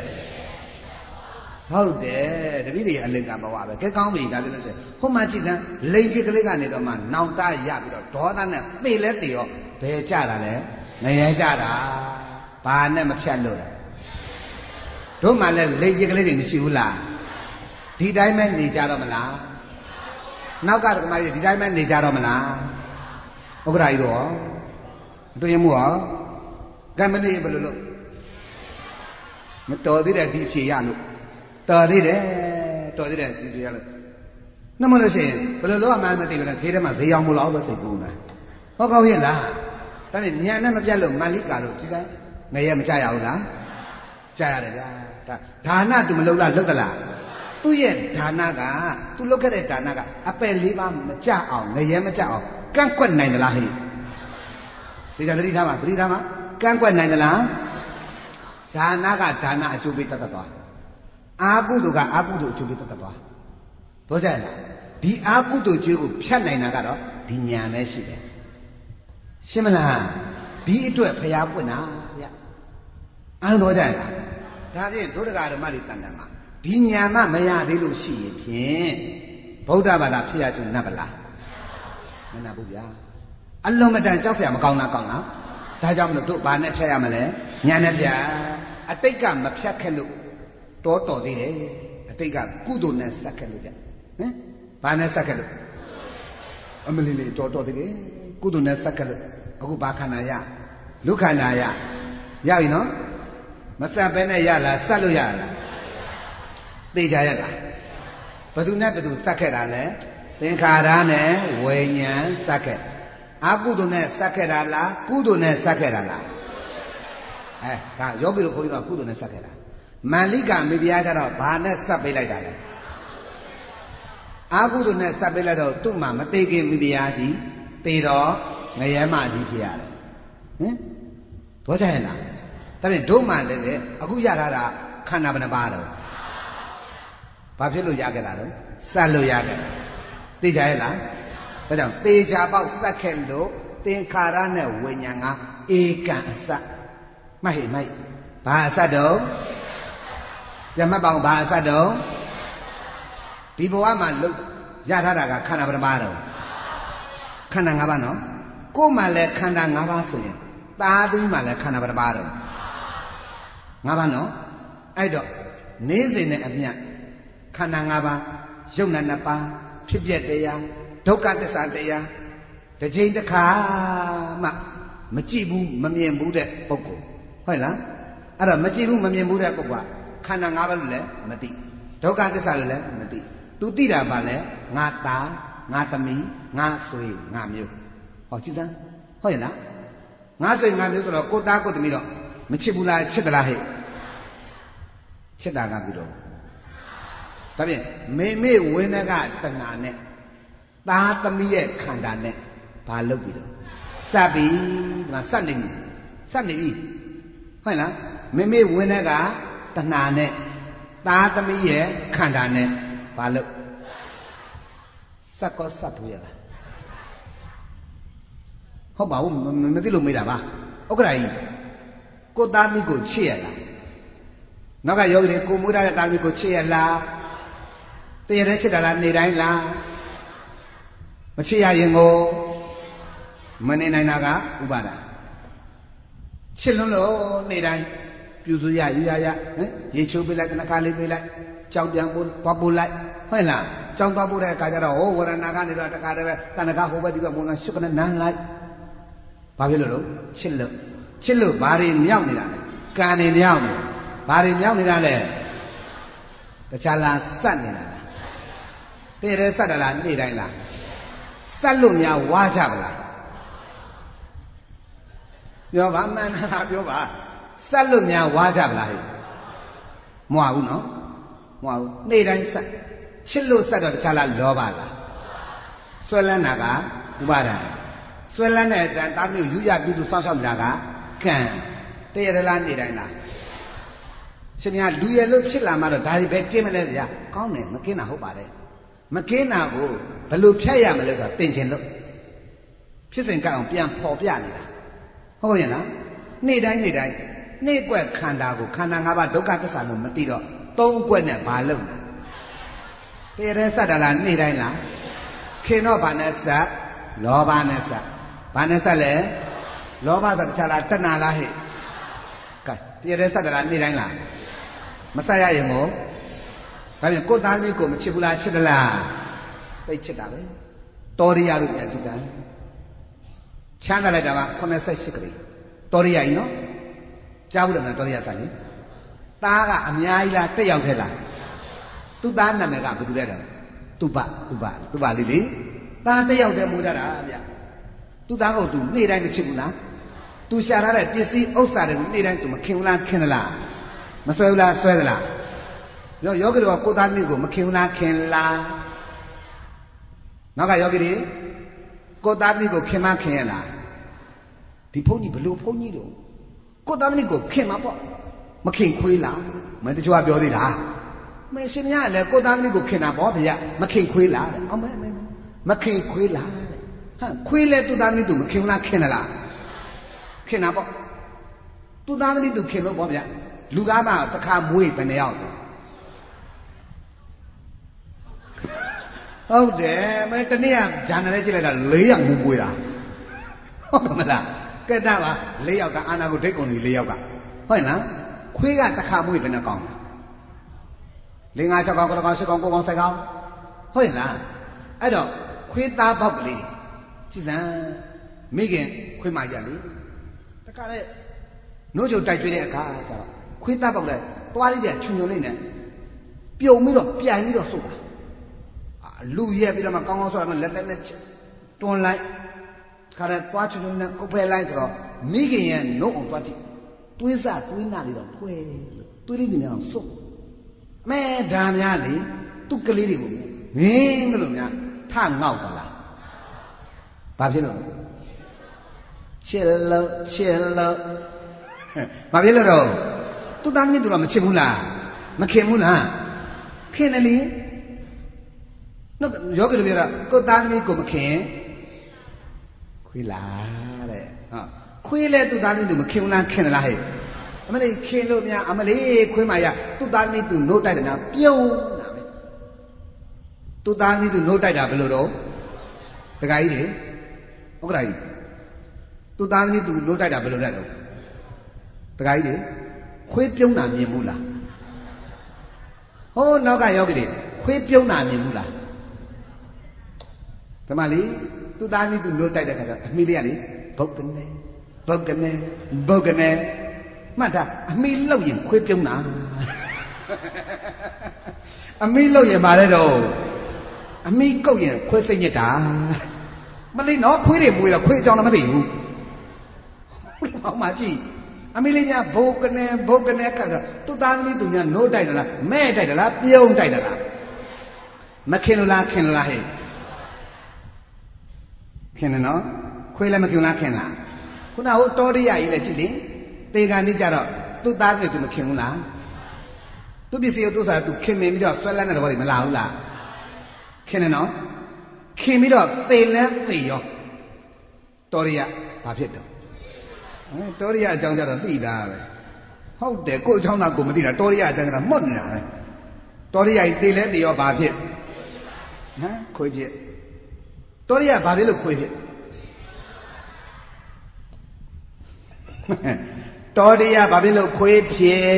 ဟုတ်တယ်တပည့်တွေရဲ့အလိမ်ခံဘဝပဲကဲကောင်းပြီဒါပြောလို့ဆိုဟိုမှာကြည့်စမ်းလိမ်ပြကလေးကနေတော့မှနောင်တရပြီးတော့ဒေါသနဲ့သိလဲသိရောဘယ်ကြတာလဲငရဲကြတာဘာနဲ့မဖြတ်လို့လဲတို့မှလည်းလိမ်ပြကလေးတွေမရှိဘူးလားဒီတိုင်းပဲနေကြတော့မလားနောက်ကတက္ကမကြီးဒီတိုင်းပဲနေကြတော့မလားဥက္ကရာကြီးတော့တွေ့ရမှုရောကံမနေဘယ်လိုလုပ်မတော်သေးတဲ့ဒီဖြေရလို့တော်သေးတယ်တော်သေးတယ်ဒီဖြေရလို့နှမလို့ရှိရင်ဘယ်လိုလုပ်မှမသိဘူးလေသေးတယ်မှဈေးအောင်မလို့ပဲစိတ်ကူးနေဟုတ်ကောင်းရဲ့လားဒါနဲ့ညံနဲ့မပြတ်လို့မန္လိကာလို့ဒီတိုင်းငရဲမကြရဘူးလားကြရတယ်ဗျာဒါဒါန तू မလုပ်လားလုပ်သလားသူ့ရဲ့ဒါနက तू လုပ်ခဲ့တဲ့ဒါနကအပယ်လေးပါးမကြအောင်ငရဲမကြအောင်ကန့်ကွက်နိုင်သလားဟဲ့ဒီကြသတိထားပါသတိထားပါကန့်ကွက်နိုင်သလားဒါနကဒါနအကျိုးပေးတတ်သွားအာကုသိုလ်ကအာကုသိုလ်အကျိုးပေးတတ်သွားတော့ကြရလားဒီအာကုသိုလ်ကျိုးကိုဖြတ်နိုင်တာကတော့ဒီညာပဲရှိတယ်ရှင်းမလားဒီအတွက်ဖျားပွင့်တာဗျအားတော့ကြရလားဒါဖြင့်ဒုဒကာဓမ္မတွေတန်တန်မှာဒီညာမမရသေးလို့ရှိရင်ဖြင့်ဗုဒ္ဓဘာသာဖြစ်ရသူနတ်ပလားမနတ်ဘူးဗျာအလုံးမတန်ကြောက်เสียမကောင်းလားကောင်းလားဒါကြောင့်မလို့တို့ဘာနဲ့ဖြတ်ရမလဲညာနဲ့ဖြတ်အတိတ်ကမဖြတ်ခဲ့လို့တော်တော်သေးတယ်အတိတ်ကကုသိုလ်နဲ့ဆက်ခဲ့လို့ဗျဟင်ဘာနဲ့ဆက်ခဲ့လို့အမလီလေးတော်တော်သေးတယ်ကုသိုလ်နဲ့ဆက်ခဲ့လို့အခုဘာခန္ဓာရလူခန္ဓာရရပြီနော်မဆက်ပဲနဲ့ရလားဆက်လို့ရလားသိကြရလားဘယ်သူနဲ့ဘယ်သူဆက်ခဲ့တာလဲသင်္ခါရနဲ့ဝိညာဉ်ဆက်ခဲ့အကုသိုလ်နဲ့ဆက်ခဲ့တာလားကုသိုလ်နဲ့ဆက်ခဲ့တာလားအဲဒါယောဂီတို့ခေါ်ပြီးတော့ကုသိုလ်နဲ့ဆက်ခဲ့တာမန္လိကမိဖုရားကတော့ဘာနဲ့ဆက်ပေးလိုက်တာလဲအကုသိုလ်နဲ့ဆက်ပေးလိုက်တော့သူ့မှာမသိခင်မိဖုရားကြီးသေတော့ငရဲမကြီးဖြစ်ရတယ်ဟင်ဘောကြရဲ့လားဒါဖြင့်တို့မှလည်းလေအခုရထားတာခန္ဓာဘယ်နှပါတော့ဘာဖြစ်လို့ရခဲ့တာလဲစက်လို့ရခဲ့တာသိကြရဲ့လားဒါကြောင့်သေချာပေါက်စက်ခဲ့လို့သင်္ခါရနဲ့ဝိညာဉ်ကဧကံအစမှတ်ဟိမိုက်ဘာအစတော့ပြမတ်ပေါင်းဘာအစတော့ဒီဘဝမှာလုတ်ရထားတာကခန္ဓာဘယ်နှပါတော့ခန္ဓာ၅ပါးနော်ကိုယ်မှလည်းခန္ဓာ၅ပါးဆိုရင်သားသမီးမှလည်းခန္ဓာဘယ်နှပါတော့၅ပါးနော်အဲ့တော့နေ့စဉ်နဲ့အမျှခန္ဓာ၅ပါးယုတ်နာနှစ်ပါးဖြစ်ပြတရားဒုက္ခသစ္စာတရားတစ်ချိန်တစ်ခါမှမကြည့်ဘူးမမြင်ဘူးတဲ့ပုဂ္ဂိုလ်ဟုတ်လားအဲ့တော့မကြည့်ဘူးမမြင်ဘူးတဲ့ပုဂ္ဂိုလ်ကခန္ဓာ၅ပါးလို့လည်းမသိဒုက္ခသစ္စာလို့လည်းမသိသူသိတာပါလဲငါသားငါသမီးငါဆွေငါမျိုးဟောကြည့်စမ်းဟုတ်ရဲ့လားငါဆွေငါမျိုးဆိုတော့ကိုသားကိုသမီးတော့မချစ်ဘူးလားချစ်သလားဟဲ့ချစ်တာကပြီးတော့ဒါဖြင့်မေမေဝိနကတဏှာနဲ့သားသမီးရဲ့ခန္ဓာနဲ့ဘာလုပ်ပြီးတော့ Sabi mà sát định sát định đi phải là mấy mấy quên này cả ta nà nè ta ta mấy ye khăn đàn nè bà lực sát có sát thôi à không bảo mấy cái lùm mấy đã ba ok này cô ta mới có chia là nó cái yêu thì cô muốn ra ta mới có chia là bây giờ chết là này đây là mà chia ra yên ngô mà này này nào cả u ba đã chết luôn rồi này đây ví dụ ya ya ya gì chú bị lại cái nào lấy bị lại trong tiếng buôn qua buôn lại phải là trong qua buôn này cái đó ô vừa là cái này là cái đó cái này cái hồ bơi đi qua buôn là suốt cái nán lại bao nhiêu rồi chết luôn chết luôn bà đi nhau này cái này nhau này bà đi nhau này là cái cha là sát này là thế đấy sát là này đây là sát luôn nhau quá chả là nhớ bà man nhớ bà sát luôn nhau quá chả là mua u nó mua u này đây sát chết luôn sát đó cha là lo bà là xoay lên nào cả bà đây xoay lên này ta ta mới giữ ra cái đồ sao sao nào cả can thế đấy là này đây là xem nhà đuôi lúc chết làm mà rồi đại bé kia mà này ya có này mà kia nào hốt bà đấy mà kia nào cũng phải lúc chạy ra mà lúc đó tiền tiền lúc chết thành cái ông pian phò pian này không phải nào này đây này đây này quẹt khăn đào của khăn đào ngã ba đâu cả cái sản phẩm mà tí đó tông quẹt này bà lưng thế đấy sao là này đây là khi nó bà này sao lo bà này sao bà này sao lẽ lo bà sao chả là tân à là hết cái thế đấy sao là này đây là mà sao vậy ngô cái này cô ta mới cô mà chịu là chịu là đây chịu đã đấy tôi đi ăn được gì đó chán là cái mà con này sẽ xích cái tôi đi ăn nó cháu được mà tôi đi ăn sao nhỉ ta cả anh nhai là cái gì thế là tu ta nằm ở cái cái đó tu ba tu ba tu ba đi đi ta cái gì thế mua ra đó vậy tu ta có tu này đây mới chịu là tu xả ra đấy cái gì ốc xả đấy này đây tu mà kêu là kêu là mà xoay là xoay là yo yo cái đó cô ta mới có mà kêu là kêu là nó cái yo cái gì cô ta mới có kêu mà kêu là thì phong nhị bự phong nhị đó cô ta mới có kêu mà bỏ mà kêu khuấy là mà tôi cho biểu đi là mà xem nhá là cô ta mới có kêu nào bỏ bây giờ mà kêu khuấy là ông mấy mấy mà kêu khuấy là ha khuấy là tôi ta mới tụi mà kêu là kêu là kêu nào bỏ tôi ta mới tụi kêu nó bỏ bây giờလူကားမှာတစ်ခါမွေးဘယ်နှယောက်ဟုတ်တယ်မင်းတနေ့ကဂျန်နယ်ကြည့်လိုက်တာ၄ယောက်မွေးတာဟုတ်မလားကဲတာပါ၄ယောက်ကအာနာကိုဒိတ်ကုန်ကြီး၄ယောက်ကဟုတ်လားခွေးကတစ်ခါမွေးဘယ်နှကောင်လဲ၅၆ကောင်၉ကောင်၁၀ကောင်၉ကောင်၁၀ကောင်ဟုတ်လားအဲ့တော့ခွေးသားပေါက်ကလေးကြည်စမ်းမိခင်ခွေးမရလေတခါလေနိုးကြုံတိုက်ကျွေးတဲ့အခါကျတော့ခွေးသားပေါက်လိုက်သွားလိုက်တဲ့ခြုံခြုံလေးနဲ့ပြုံပြီးတော့ပြန်ပြီးတော့ဆုတ်တာလူရဲပြီးတော့မှကောင်းကောင်းဆုတ်တာလက်သက်နဲ့တွန်းလိုက်ခါတဲ့သွားခြုံခြုံနဲ့ကုတ်ဖဲလိုက်ဆိုတော့မိခင်ရဲ့နှုတ်အောင်သွားကြည့်တွေးစားတွေးနာလေးတော့ဖွဲလို့တွေးလေးနေအောင်ဆုတ်မဲဒါများလေသူ့ကလေးတွေကိုငင်းလို့များထငေါက်တာလားဘာဖြစ်လို့ချစ်လို့ချစ်လို့ဘာဖြစ်လို့တော့သူသားမင်းသူတော့မချစ်ဘူးလားမခင်ဘူးလားခင်တယ်လေနော်ယောဂီတို့ပြောတာကိုသားမင်းကိုမခင်ခွေးလားတဲ့ဟာခွေးလဲသူသားမင်းသူမခင်ဘူးလားခင်တယ်လားဟဲ့အမလေးခင်လို့များအမလေးခွေးမရသူသားမင်းသူနိုးတိုက်တယ်နာပြုံးတာပဲသူသားမင်းသူနိုးတိုက်တာဘယ်လိုတော့တခါကြီးလေဟုတ်ကဲ့ကြီးသူသားမင်းသူနိုးတိုက်တာဘယ်လိုလဲတော့တခါကြီးလေခွေးပြုံးတာမြင်ဘူးလားဟိုးနောက်ကယောဂီတွေခွေးပြုံးတာမြင်ဘူးလားဓမ္မလေးသူသားမီးသူလို့တိုက်တဲ့ခါကျအမိလေးကလေဘုတ်ကနေဘုတ်ကနေဘုတ်ကနေမှတ်တာအမိလောက်ရင်ခွေးပြုံးတာအမိလောက်ရင်ပါလေတော့အမိကုတ်ရင်ခွေးစိတ်ညစ်တာမလေးနော်ခွေးတွေမွေးတော့ခွေးအကြောင်းလည်းမသိဘူးဟောမှကြည့်အမေလေးများဘုတ်ကနေဘုတ်ကနေခါတော့သူသားသမီးသူများနိုးတိုက်တယ်လားမဲတိုက်တယ်လားပြုံးတိုက်တယ်လားမခင်လို့လားခင်လို့လားဟဲ့ခင်တယ်နော်ခွေးလည်းမခင်လားခင်လားခုနဟိုတောရိယကြီးလည်းကြည့်လေတေကန်ကြီးကြတော့သူ့သားတွေသူမခင်ဘူးလားသူ့ပစ္စည်းကိုသူ့စားသူခင်မင်ပြီးတော့ဆွဲလန်းတဲ့သဘောတွေမလာဘူးလားခင်တယ်နော်ခင်ပြီးတော့သေလန်းသေရောတောရိယဘာဖြစ်တော့အဲတောရိယအကြောင်းကြတော့သိတာပဲဟုတ်တယ်ကို့အကြောင်းသာကိုမသိတာတောရိယအကြောင်းကြတော့မှုတ်နေတာပဲတောရိယကြီးသေလန်းသေရောဘာဖြစ်ဟမ်ခွေးဖြစ်တောရိယဘာဖြစ်လို့ခွေးဖြစ်တောရိယဘာဖြစ်လို့ခွေးဖြစ်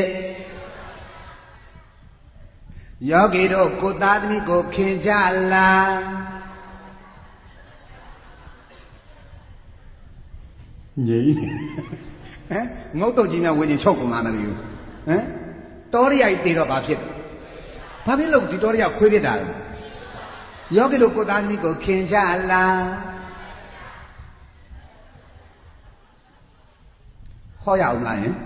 ယောဂီတို့ကိုသားသမီးကိုခင်ကြလားငြိမ်ဟမ်ငုတ်တုတ်ကြီးများဝင်ရင်ချုပ်ကုန်မှာမသိဘူးဟမ်တောရိယကြီးသေတော့ဘာဖြစ်ဘာဖြစ်လို့ဒီတောရိယခွေးဖြစ်တာလဲယောဂီတို့ကိုသားသမီးကိုခင်ကြလားဟောရအောင်လားယင်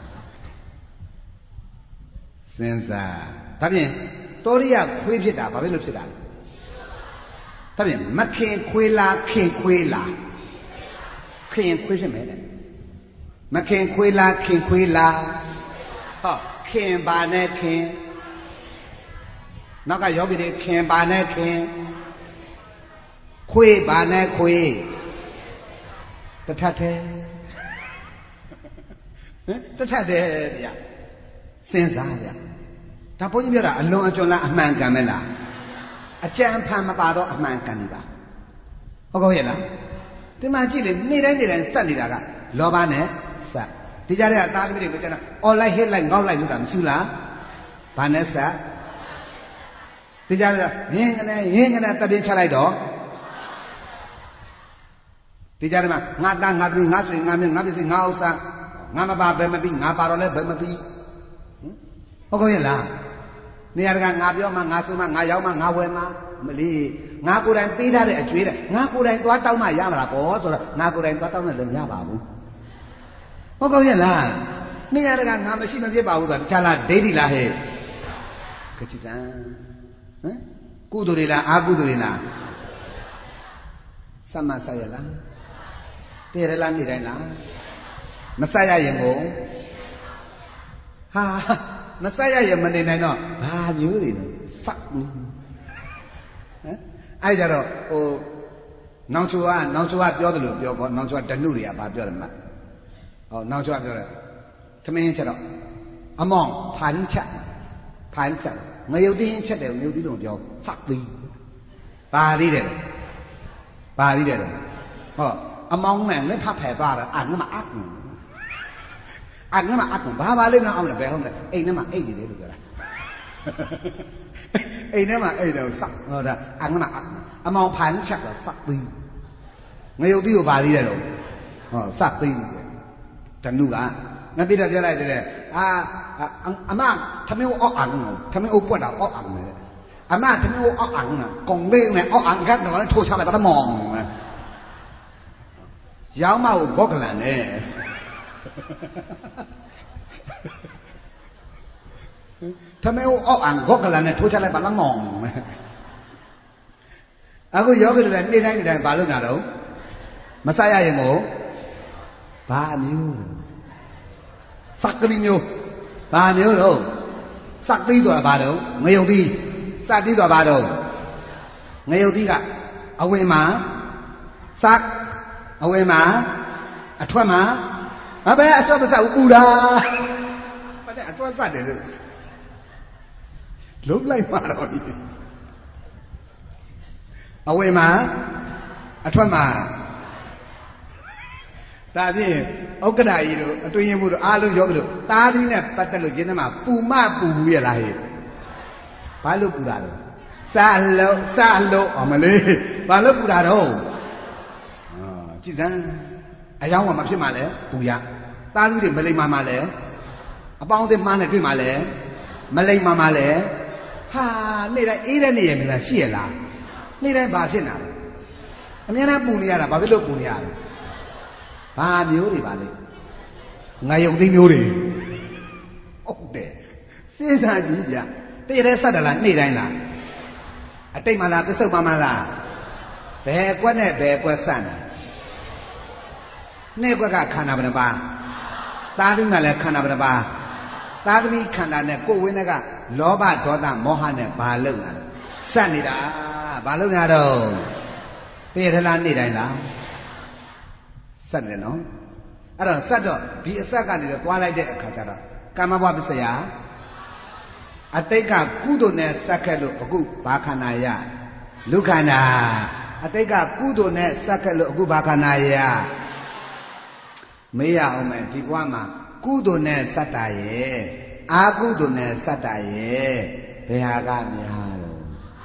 စဉ်းစားဒါဖြင့်တောရိယခွေးဖြစ်တာဘာဖြစ်လို့ဖြစ်တာလဲဒါဖြင့်မခင်ခွေးလားခင်ခွေးလားခင်ခွေးဖြစ်မယ်တဲ့မခင်ခွေးလားခင်ခွေးလားဟောခင်ပါနဲ့ခင်နောက်ကယောဂီတွေခင်ပါနဲ့ခင်ခွေးပါနဲ့ခွေးတထက်သေးဟမ်တထက်သေးဗျစဉ်းစားဗျဒါဘုန်းကြီးပြောတာအလွန်အကျွံလားအမှန်ကန်မလားအကြံဖန်မပါတော့အမှန်ကန်နေပါဟုတ်ကောရဲ့လားဒီမှာကြည့်လေနေ့တိုင်းနေ့တိုင်းစက်နေတာကလောဘနဲ့စက်ဒီကြတဲ့သားသမီးတွေကိုကျန်တာ online hit လိုက်ငေါက်လိုက်လို့တာမရှိလားဘာနဲ့စက်ဒီကြတဲ့ရင်းကနေရင်းကနေတပြင်းချလိုက်တော့ဒီကြတဲ့မှာငါသားငါသမီးငါဆွေငါမင်းငါပစ္စည်းငါဥစ္စာငါမပါဘယ်မပြီးငါပါတော့လဲဘယ်မပြီးဟုတ်ကောရဲ့လားနေရာတကငါပြောမှငါဆိုမှငါရောက်မှငါဝယ်မှမလီငါကိုယ်တိုင်ပေးထားတဲ့အကျွေးတဲ့ငါကိုယ်တိုင်သွားတောင်းမှရမှာလားပေါ့ဆိုတော့ငါကိုယ်တိုင်သွားတောင်းလည်းမရပါဘူးဟုတ်ကောရဲ့လားနေရာတကငါမရှိမဖြစ်ပါဘူးဆိုတော့တခြားလားဒိဋ္ဌိလားဟဲ့ခချစ်စံဟမ်ကုသိုလ်တွေလားအာကုသိုလ်တွေလားစမဆက်ရလားတည့်ရလားနေတိုင်းလားမဆက်ရရင်ကိုဟာမဆက်ရရင်မနေနိုင်တော့ဘာမျိုးတွေလဲဖတ်ဟမ်အဲ့ကြတော့ဟိုနောင်ချိုကနောင်ချိုကပြောတယ်လို့ပြောပေါ့နောင်ချိုကဓနုတွေကဘာပြောတယ်မဟောနောင်ချိုကပြောတယ်သမင်းချက်တော့အမောင်ဖာကြီးချက်ဖာကြီးချက်ငရုတ်တင်းချက်တယ်ငရုတ်တင်းတော့ပြောဖတ်ပြီးပါသေးတယ်ပါသေးတယ်ဟောအမောင်နဲ့လက်ဖတ်ဖယ်သွားတာအဲ့ငါမအပ်ဘူးအဲ့ငါမအပ်ဘူးဘာပါလိမ့်မအောင်လဲဘယ်ဟုတ်လဲအိမ်ထဲမှာအိတ်နေတယ်လို့ပြောတာအိမ်ထဲမှာအိတ်တယ်စောက်ဟောတာအဲ့ငါမအပ်အမောင်ဖာကြီးချက်တော့စောက်ပြီးငရုတ်တင်းကိုပါသေးတယ်လို့ဟောစောက်ပြီးဓနုကငါပြတော့ပြောလိုက်တယ်အာအမသမင်းအောက်အောင်သမင်းအုပ်ပွက်တာအောက်အောင်လေအမသမင်းအောက်အောင်နာကုံလေးနဲ့အောက်အောင်ကတော့ထိုးချလိုက်ပါတော့မောင်ရောင်းမကိုဂေါကလန်နဲ့သမင်းအောက်အောင်ဂေါကလန်နဲ့ထိုးချလိုက်ပါလားမောင်အခုယောဂီတွေလည်းနေ့တိုင်းနေ့တိုင်းဘာလုပ်ကြတော့မဆရရင်ကိုဘာမျိုးစက္ကရီမျိုးဘာမျိုးတော့စက်ပြီးတော့ဘာတော့ငရုတ်သီးစက်ပြီးတော့ဘာတော့ငရုတ်သီးကအဝင်မှာစက်အဝင်မှာအထွက်မှာဘာပဲအစောတစပူတာဘာတဲ့အစောစတယ်လို့လုံးလိုက်ပါတော့ဒီအဝင်မှာအထွက်မှာဒါဖြင့်ဥက္ကဋ္ဌကြီးတို့အတွင်းရင်မှုတို့အားလုံးယောဂီတို့သားသမီးနဲ့ပတ်သက်လို့ကျင်းထဲမှာပူမပူဘူးရလားဟဲ့ဘာလို့ပူတာလဲစာလုံးစာလုံးအမလေးဘာလို့ပူတာတော့အာကြည်စမ်းအယောင်းကမဖြစ်မှလဲပူရသားသမီးတွေမလိမ္မာမှလဲအပေါင်းအသင်းမှန်းနဲ့တွေ့မှလဲမလိမ္မာမှလဲဟာနေ့တိုင်းအေးတဲ့နေ့ရမလားရှိရလားနေ့တိုင်းဘာဖြစ်နေတာလဲအများနဲ့ပူနေရတာဘာဖြစ်လို့ပူနေရလဲဘာမျိုးတွေပါလဲငါယုံသိမျိုးတွေဟုတ်တယ်စဉ်းစားကြည့်ဗျတည့်ရဲဆက်တယ်လားနေ့တိုင်းလားအတိတ်မှလားပစ္စုပန်မှလားဘယ်ကွက်နဲ့ဘယ်ကွက်ဆန့်တယ်နေကွက်ကခန္ဓာဘယ်နှပါသားသမီးကလည်းခန္ဓာဘယ်နှပါသားသမီးခန္ဓာနဲ့ကိုယ်ဝိနဲ့ကလောဘဒေါသမောဟနဲ့ဘာလုပ်လဲစက်နေတာဘာလုပ်နေတော့တည့်ရလားနေတိုင်းလားစက်တယ်နော်အဲ့တော့စက်တော့ဒီအစက်ကနေတော့သွားလိုက်တဲ့အခါကျတော့ကာမဘဝပစ္စယအတိတ်ကကုသိုလ်နဲ့စက်ခဲ့လို့အခုဘာခန္ဓာရလူခန္ဓာအတိတ်ကကုသိုလ်နဲ့စက်ခဲ့လို့အခုဘာခန္ဓာရမေးရအောင်မယ်ဒီဘဝမှာကုသိုလ်နဲ့စက်တာရဲ့အာကုသိုလ်နဲ့စက်တာရဲ့ဘယ်ဟာကများတော့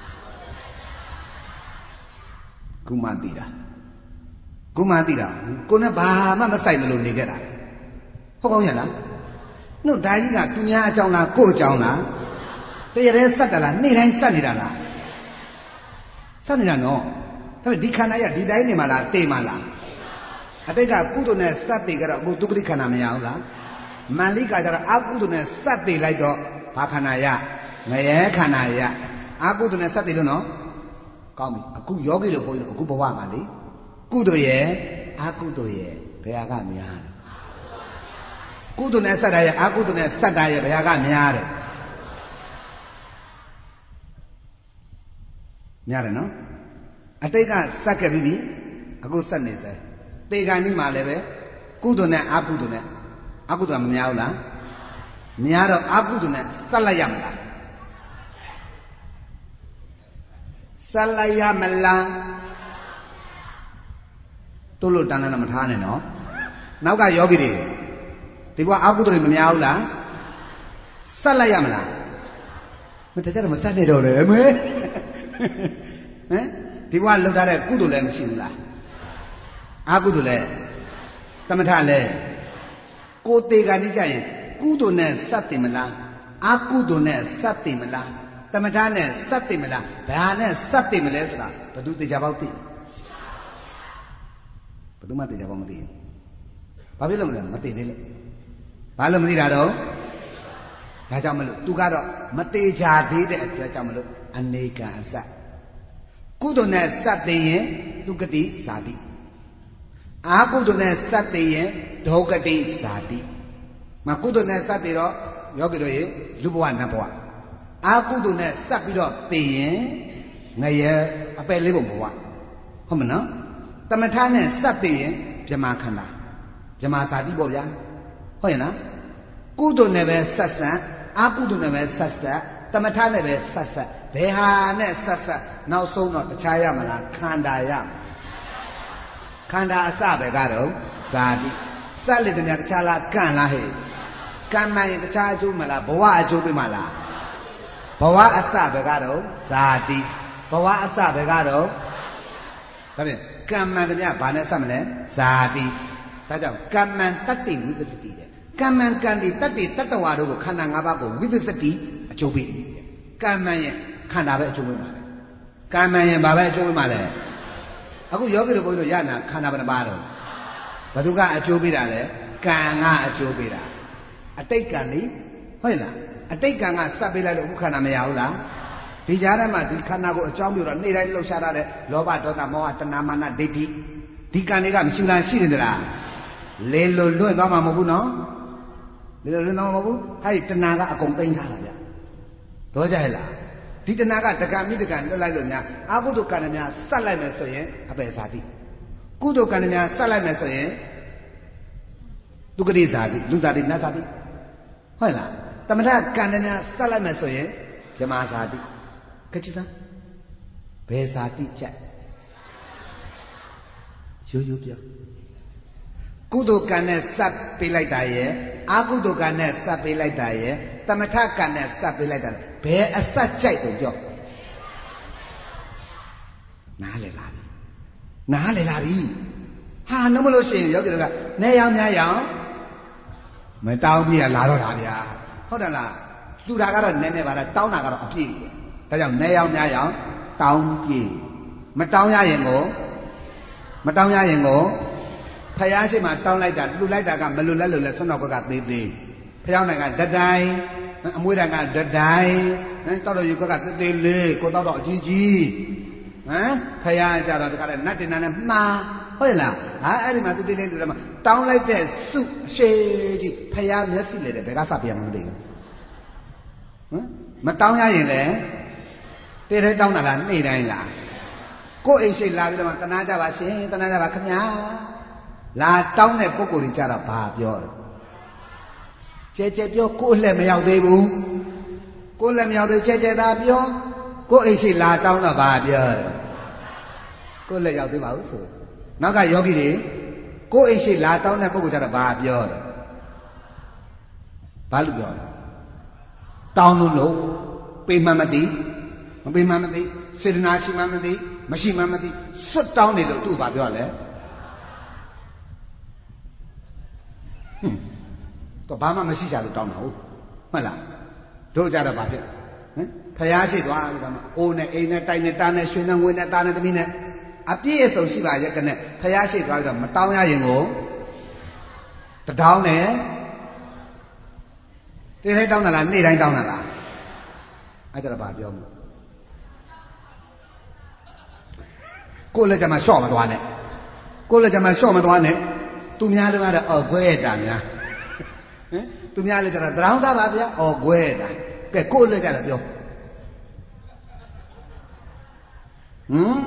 ကုမသိတာကုမသိတာကိုနဲ့ဘာမှမဆိုင်လို့နေခဲ့တာဟုတ်ကောင်းရလားနှုတ်ဓာကြီးကသူများအကြောင်းလားကို့အကြောင်းလားတရရဲစက်တာလားနေ့တိုင်းစက်နေတာလားစက်နေတာနော်ဒါပေမဲ့ဒီခန္ဓာရဒီတိုင်းနေမှာလားတေမှာလားအတိတ်ကကုသိုလ်နဲ့စက်တေကြတော့အခုဒုက္ခခန္ဓာမရဘူးလားမန္လိကကြတော့အကုသိုလ်နဲ့စက်တေလိုက်တော့ဘာခန္ဓာရငရဲခန္ဓာရအကုသိုလ်နဲ့စက်တေလို့နော်ကောင်းပြီအခုယောဂီတို့ဘုန်းကြီးတို့အခုဘဝမှာလေကုသိုလ်ရဲ့အကုသိုလ်ရဲ့ဘယ်ဟာကများလဲကုသိုလ်နဲ့စက်တာရဲ့အကုသိုလ်နဲ့စက်တာရဲ့ဘယ်ဟာကများတယ်များတယ်နော်အတိတ်ကစက်ခဲ့ပြီအခုစက်နေစေတေဂာနိမှာလည်းပဲကုသိုလ်နဲ့အကုသိုလ်နဲ့အကုသိုလ်ကမများဘူးလားများတော့အကုသိုလ်နဲ့စက်လိုက်ရမလားစက်လိုက်ရမလားတို့လို့တန်းလည်းမထားနဲ့နော်နောက်ကယောဂီတွေဒီဘကအကုသိုလ်တွေမများဘူးလားစက်လိုက်ရမလားမတကြတော့မစက်နေတော့လေအမေဟမ်ဒီဘကလောက်ထားတဲ့ကုသိုလ်လည်းမရှိဘူးလားအကုသိုလ်လည်းသမထလည်းကိုယ်သေးကနေ့ကျရင်ကုသိုလ်နဲ့စက်တင်မလားအကုသိုလ်နဲ့စက်တင်မလားသမထနဲ့စက်တင်မလားဘာနဲ့စက်တင်မလဲဆိုတာဘယ်သူတေချာပေါက်သိဘယ်သူမှတေချာပေါက်မသိဘူးဘာဖြစ်လို့မလဲမသိသေးလို့ဘာလို့မသိတာတော့ဒါကြောင့်မလို့သူကတော့မတေချာသေးတဲ့အတွက်ကြောင့်မလို့အနေကံအစကုသိုလ်နဲ့စက်တင်ရင်သူကတိဇာတိအာကုသိုလ်နဲ့စက်တင်ရင်ဒုက္ခတိဇာတိမကုသိုလ်နဲ့စက်တင်တော့ယောဂီတို့ရေလူဘဝနတ်ဘဝအာကုသိုလ်နဲ့စက်ပြီးတော့တင်ရင်ငရဲအပယ်လေးပုံဘဝဟုတ်မနော်တမထနဲ့စက်တင်ရင်ဗြဟ္မာခန္ဓာဗြဟ္မာဇာတိပေါ့ဗျာဟုတ်ရဲ့နော်ကုသိုလ်နဲ့ပဲဆက်ဆက်အာကုသိုလ်နဲ့ပဲဆက်ဆက်တမထနဲ့ပဲဆက်ဆက်ဘယ်ဟာနဲ့ဆက်ဆက်နောက်ဆုံးတော့တခြားရမလားခန္ဓာရခန္ဓာအစပဲကတော့ဇာတိစက်လေတည်းတခြားလားကံလားဟဲ့ကံမှန်ရင်တခြားအကျိုးမလားဘဝအကျိုးပေးမလားဘဝအစပဲကတော့ဇာတိဘဝအစပဲကတော့ဒါဖြင့်ကံမှန်တည်းဘာနဲ့ဆက်မလဲဇာတိဒါကြောင့်ကံမှန်တတ္တိဝိပဿတိတဲ့ကံမှန်ကံဒီတတ္တိတတ္တဝါတို့ကိုခန္ဓာ၅ပါးကိုဝိပဿတိအကျိုးပေးတယ်ကံမှန်ရင်ခန္ဓာပဲအကျိုးပေးမှာလေကံမှန်ရင်ဘာပဲအကျိုးပေးမှာလဲအခုယောဂီတို့ဘုန်းကြီးတို့ရနာခန္ဓာဘယ်နှပါတော့ဘယ်သူကအကျိုးပေးတာလဲကံကအကျိုးပေးတာအတိတ်ကံလေဟုတ်လားအတိတ်ကံကစပ်ပေးလိုက်လို့အခုခန္ဓာမရဘူးလားဒီကြားထဲမှာဒီခန္ဓာကိုအကြောင်းပြုတော့နေ့တိုင်းလှုပ်ရှားရတဲ့လောဘဒေါသမောဟတဏှာမာနဒိဋ္ဌိဒီကံတွေကမရှိလားရှိနေသလားလေလိုလွင့်သွားမှာမဟုတ်ဘူးနော်လေလိုလွင့်သွားမှာမဟုတ်ဘူးဟဲ့တဏှာကအကုန်သိမ်းထားတာဗျတော့ကြရဲ့လားဒီတဏှာကတကံမိတကံလွတ်လိုက်လို့များအာဟုတုကံများစက်လိုက်မယ်ဆိုရင်အပယ်ဇာတိကုသိုလ်ကံများစက်လိုက်မယ်ဆိုရင်ဒုက္ခတိဇာတိလူဇာတိနတ်ဇာတိဟုတ်လားတမထကံများစက်လိုက်မယ်ဆိုရင်ဗြဟ္မာဇာတိကချစ်သားဘယ်ဇာတိချက်ရိုးရိုးပြောကုသိုလ်ကံနဲ့စပ်ပေးလိုက်တာရဲ့အာကုသိုလ်ကံနဲ့စပ်ပေးလိုက်တာရဲ့တမထကံနဲ့စပ်ပေးလိုက်တာဘယ်အစက်ကြိုက်ကိုပြောနားလေလာပြီနားလေလာပြီဟာနှမလို့ရှိရင်ယောဂီတို့ကနေရောင်များရောင်မတောင်းပြရလာတော့တာဗျာဟုတ်တယ်လားလူတာကတော့နည်းနည်းပါလားတောင်းတာကတော့အပြည့်ပဲဒါကြောင့်နေရောင်များရောင်တောင်းပြည့်မတောင်းရရင်ကိုမတောင်းရရင်ကိုဖယားရှိမှတောင်းလိုက်တာလှူလိုက်တာကမလှူလက်လို့လဲဆွမ်းတော်ဘက်ကသေးသေးဖယားနိုင်ကဓတိုင်အမွေးတိုင်ကဓတိုင်တောက်တော်ယူဘက်ကသေးသေးလေးကိုတောက်တော့အကြီးကြီးဟမ်ဖယားကြတော့တခါတည်းနတ်တင်နာနဲ့မှားဟုတ်လားဟာအဲ့ဒီမှာသူတိလေးလူတွေမှာတောင်းလိုက်တဲ့စုအရှိကြီးဖျားမျက်စိလေတဲ့ဘယ်ကစပြရမှမသိဘူးဟမ်မတောင်းရရင်လေတေးထဲတောင်းတာလားနှိမ့်တိုင်းလားကိုယ်အိမ်ရှိလာပြီးတော့တနာကြပါရှင်တနာကြပါခင်ဗျာလာတောင်းတဲ့ပုဂ္ဂိုလ်ကြီးကြတော့ဘာပြောလဲကျဲကျဲပြောကိုယ်လက်မရောက်သေးဘူးကိုယ်လက်မရောက်သေးကျဲကျဲသာပြောကိုယ်အိမ်ရှိလာတောင်းတော့ဘာပြောလဲကိုယ်လက်ရောက်သေးပါဘူးဆိုနောက်ကယောဂီတွေကိုယ်အိမ်ရှိလာတောင်းတဲ့ပုဂ္ဂိုလ်ကြတော့ဘာပြောလဲဘာလို့ပြောလဲတောင်းလို့လို့ပေမှမသိမပေမှမသိစေတနာရှိမှမသိမရှိမှမသိစွတ်တောင်းနေလို့သူ့ဘာပြောလဲဟွန်းတော့ဘာမှမရှိကြလို့တောင်းတာဟုတ်မှတ်လားတို့ကြတော့ဘာဖြစ်ဟမ်ဖျားရှိသွားပြီတော့အိုးနဲ့အိမ်နဲ့တိုက်နဲ့တားနဲ့ရွှေနဲ့ငွေနဲ့သားနဲ့သမီးနဲ့အပြည့်အစုံရှိပါရဲ့ကနဲ့ဖျားရှိသွားပြီတော့မတောင်းရရင်ကိုတတောင်းနဲ့တေးတိုင်းတောင်းတာလားနေ့တိုင်းတောင်းတာလားအဲ့ဒါတော့ဘာပြောမလဲကိုယ်လည်းကြမှာလျှော့မသွားနဲ့ကိုယ်လည်းကြမှာလျှော့မသွားနဲ့သူများလည်းကတော့အော်ခွဲတာများဟင်သူများလည်းကြတော့တရောင်းသားပါဗျာအော်ခွဲတာကဲကိုယ်လည်းကြတော့ပြောဟမ်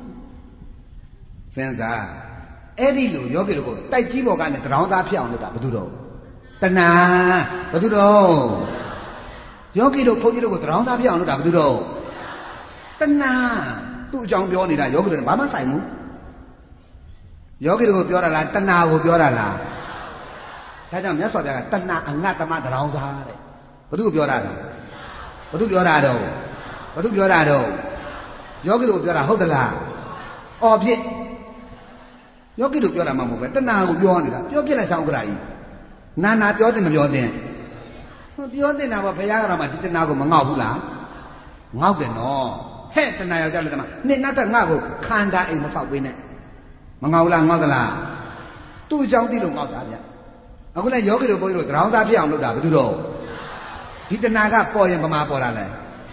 စဉ်းစားအဲ့ဒီလိုယောဂီတို့ကိုတိုက်ကြီးပေါ်ကနေတရောင်းသားဖြစ်အောင်လုပ်တာဘယ်သူတော့တဏှာဘယ်သူတော့ယောဂီတို့ဘုန်းကြီးတို့ကိုတရောင်းသားဖြစ်အောင်လုပ်တာဘယ်သူတော့တဏှာသူ့အကြောင်းပြောနေတာယောဂီတို့ဘာမှဆိုင်ဘူးယောဂီတို့ကိုပြောတာလားတဏှာကိုပြောတာလားဒါကြောင့်မြတ်စွာဘုရားကတဏှာအငတ်တမတရောင်းသားတဲ့ဘယ်သူပြောတာတော့ဘယ်သူပြောတာတော့ဘယ်သူပြောတာတော့ယောဂီတို့ပြောတာဟုတ်သလားအော်ဖြစ်ယောဂီတို့ပြောတာမှမဟုတ်ပဲတဏှာကိုပြောနေတာပြောပြလိုက်ဆောင်ကြတာကြီးနာနာပြောတယ်မပြောတဲ့ပြောတင်တာပေါ့ဘုရားကတော့မှဒီတဏှာကိုမငေါ့ဘူးလားငေါ့တယ်နော်ဟဲ့တဏှာယောက်ျားလည်းတမနေ့နောက်ထပ်ငါ့ကိုခန္ဓာအိမ်မဆောက်ပေးနဲ့မငေါ့လားငေါ့သလားသူ့အကြောင်းသိလို့ငေါ့တာဗျအခုလည်းယောဂီတို့ဘုန်းကြီးတို့တရောင်းသားဖြစ်အောင်လုပ်တာဘယ်သူတော့ဒီတဏှာကပေါ်ရင်ဗမာပေါ်တာလဲ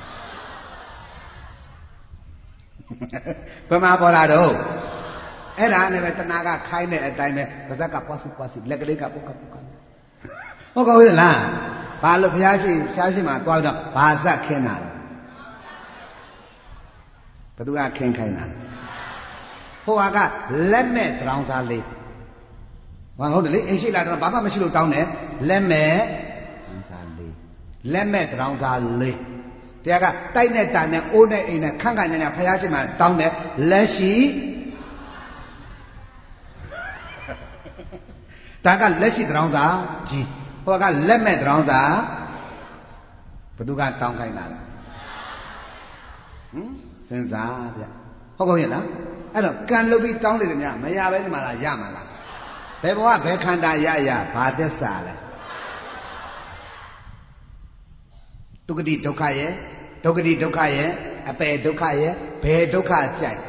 ဗမာပေါ်တာတော့အဲ့ဒါနဲ့ပဲတဏှာကခိုင်းတဲ့အတိုင်းပဲပါဇက်ကပွားစီပွားစီလက်ကလေးကပုတ်ကပုတ်ကဟုတ်ကောဟုတ်လားဘာလို့ဘုရားရှိဘုရားရှိမှသွားတော့ဘာဇက်ခင်းတာလဲဘယ်သူကခင်းခိုင်းတာဟိုကလက်မဲ့တရောင်းသားလေးဘာဟုတ်တယ်လေအိမ်ရှိလာတော့ဘာမှမရှိလို့တောင်းတယ်လက်မဲ့တရောင်းသားလေးလက်မဲ့တရောင်းသားလေးတရားကတိုက်နဲ့တန်နဲ့အိုးနဲ့အိမ်နဲ့ခန့်ခန့်ညာညာဘုရားရှိမှတောင်းတယ်လက်ရှိဒါကလက်ရှိတရောင်းသားကြီးဟိုကလက်မဲ့တရောင်းသားဘယ်သူကတောင်းခိုင်းတာလဲဟမ်စဉ်းစားဗျဟုတ်ကောရဲ့လားအဲ့တော့ကံလုပ်ပြီးတောင်းနေတယ်များမရပဲဒီမှာလားရမှာလားဘယ်ဘဝဘယ်ခန္ဓာရရဘာသစ္စာလဲဒုက္ခတိဒုက္ခရဲ့ဒုက္ခတိဒုက္ခရဲ့အပေဒုက္ခရဲ့ဘယ်ဒုက္ခကြိုက်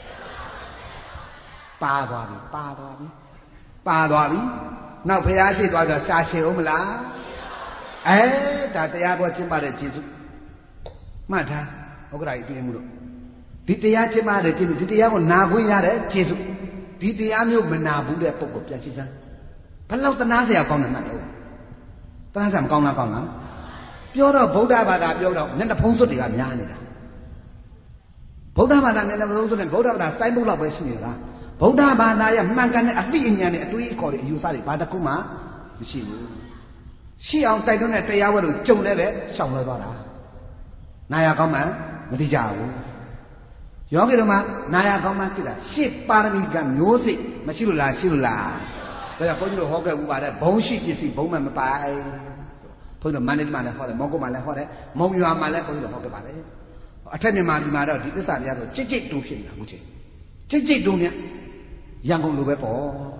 ပါသွားပြီပါသွားပြီပါသွားပြီနောက်ဘုရားရှိသွားတော့ရှာရှည်အောင်မလားအဲဒါတရားပေါ်ကျင့်ပါတဲ့ကျေစုမှတ်ထားဥက္ကရာကြီးပြင်မှုလို့ဒီတရားကျင့်ပါတဲ့ကျေစုဒီတရားကိုနာခွင့်ရတဲ့ကျေစုဒီတရားမျိုးမနာဘူးတဲ့ပုဂ္ဂိုလ်ပြန်ရှိစမ်းဘယ်လောက်တနာစရာကောင်းတယ်မှတ်လို့တနာစရာမကောင်းလားကောင်းလားပြောတော့ဗုဒ္ဓဘာသာပြောတော့မျက်နှာဖုံးစွတ်တွေကများနေတာဗုဒ္ဓဘာသာမျက်နှာဖုံးစွတ်နဲ့ဗုဒ္ဓဘာသာစိုင်းပုတ်လောက်ပဲရှိနေတာဗုဒ္ဓဘာသာရဲ့မှန်ကန်တဲ့အသိဉာဏ်နဲ့အတွေးအခေါ်တွေအယူဆတွေဘာတစ်ခုမှမရှိဘူးရှိအောင်တိုက်တွန်းတဲ့တရားဝဲလို့ကြုံလည်းပဲရှောင်လဲသွားတာနာယကောင်းမှမသိကြဘူးယောဂီတို့မှာနာယကောင်းမှသိတာရှစ်ပါရမီကမျိုးစိမရှိလို့လားရှိလို့လားဒါကြောင့်ဘုန်းကြီးတို့ဟောခဲ့ဥပါတဲ့ဘုံရှိပစ္စည်းဘုံမှမပိုင်ဘုန်းကြီးတို့မန္တလေးမှာလည်းဟောတယ်မောင်ကုတ်မှာလည်းဟောတယ်မုံရွာမှာလည်းဘုန်းကြီးတို့ဟောခဲ့ပါတယ်အထက်မြန်မာပြည်မှာတော့ဒီသစ္စာတရားဆိုကြိတ်ကြိတ်တူဖြစ်နေတာအခုချိန်ကြိတ်ကြိတ်တူမြတ်ရန်ကုန်လိုပဲပေါ့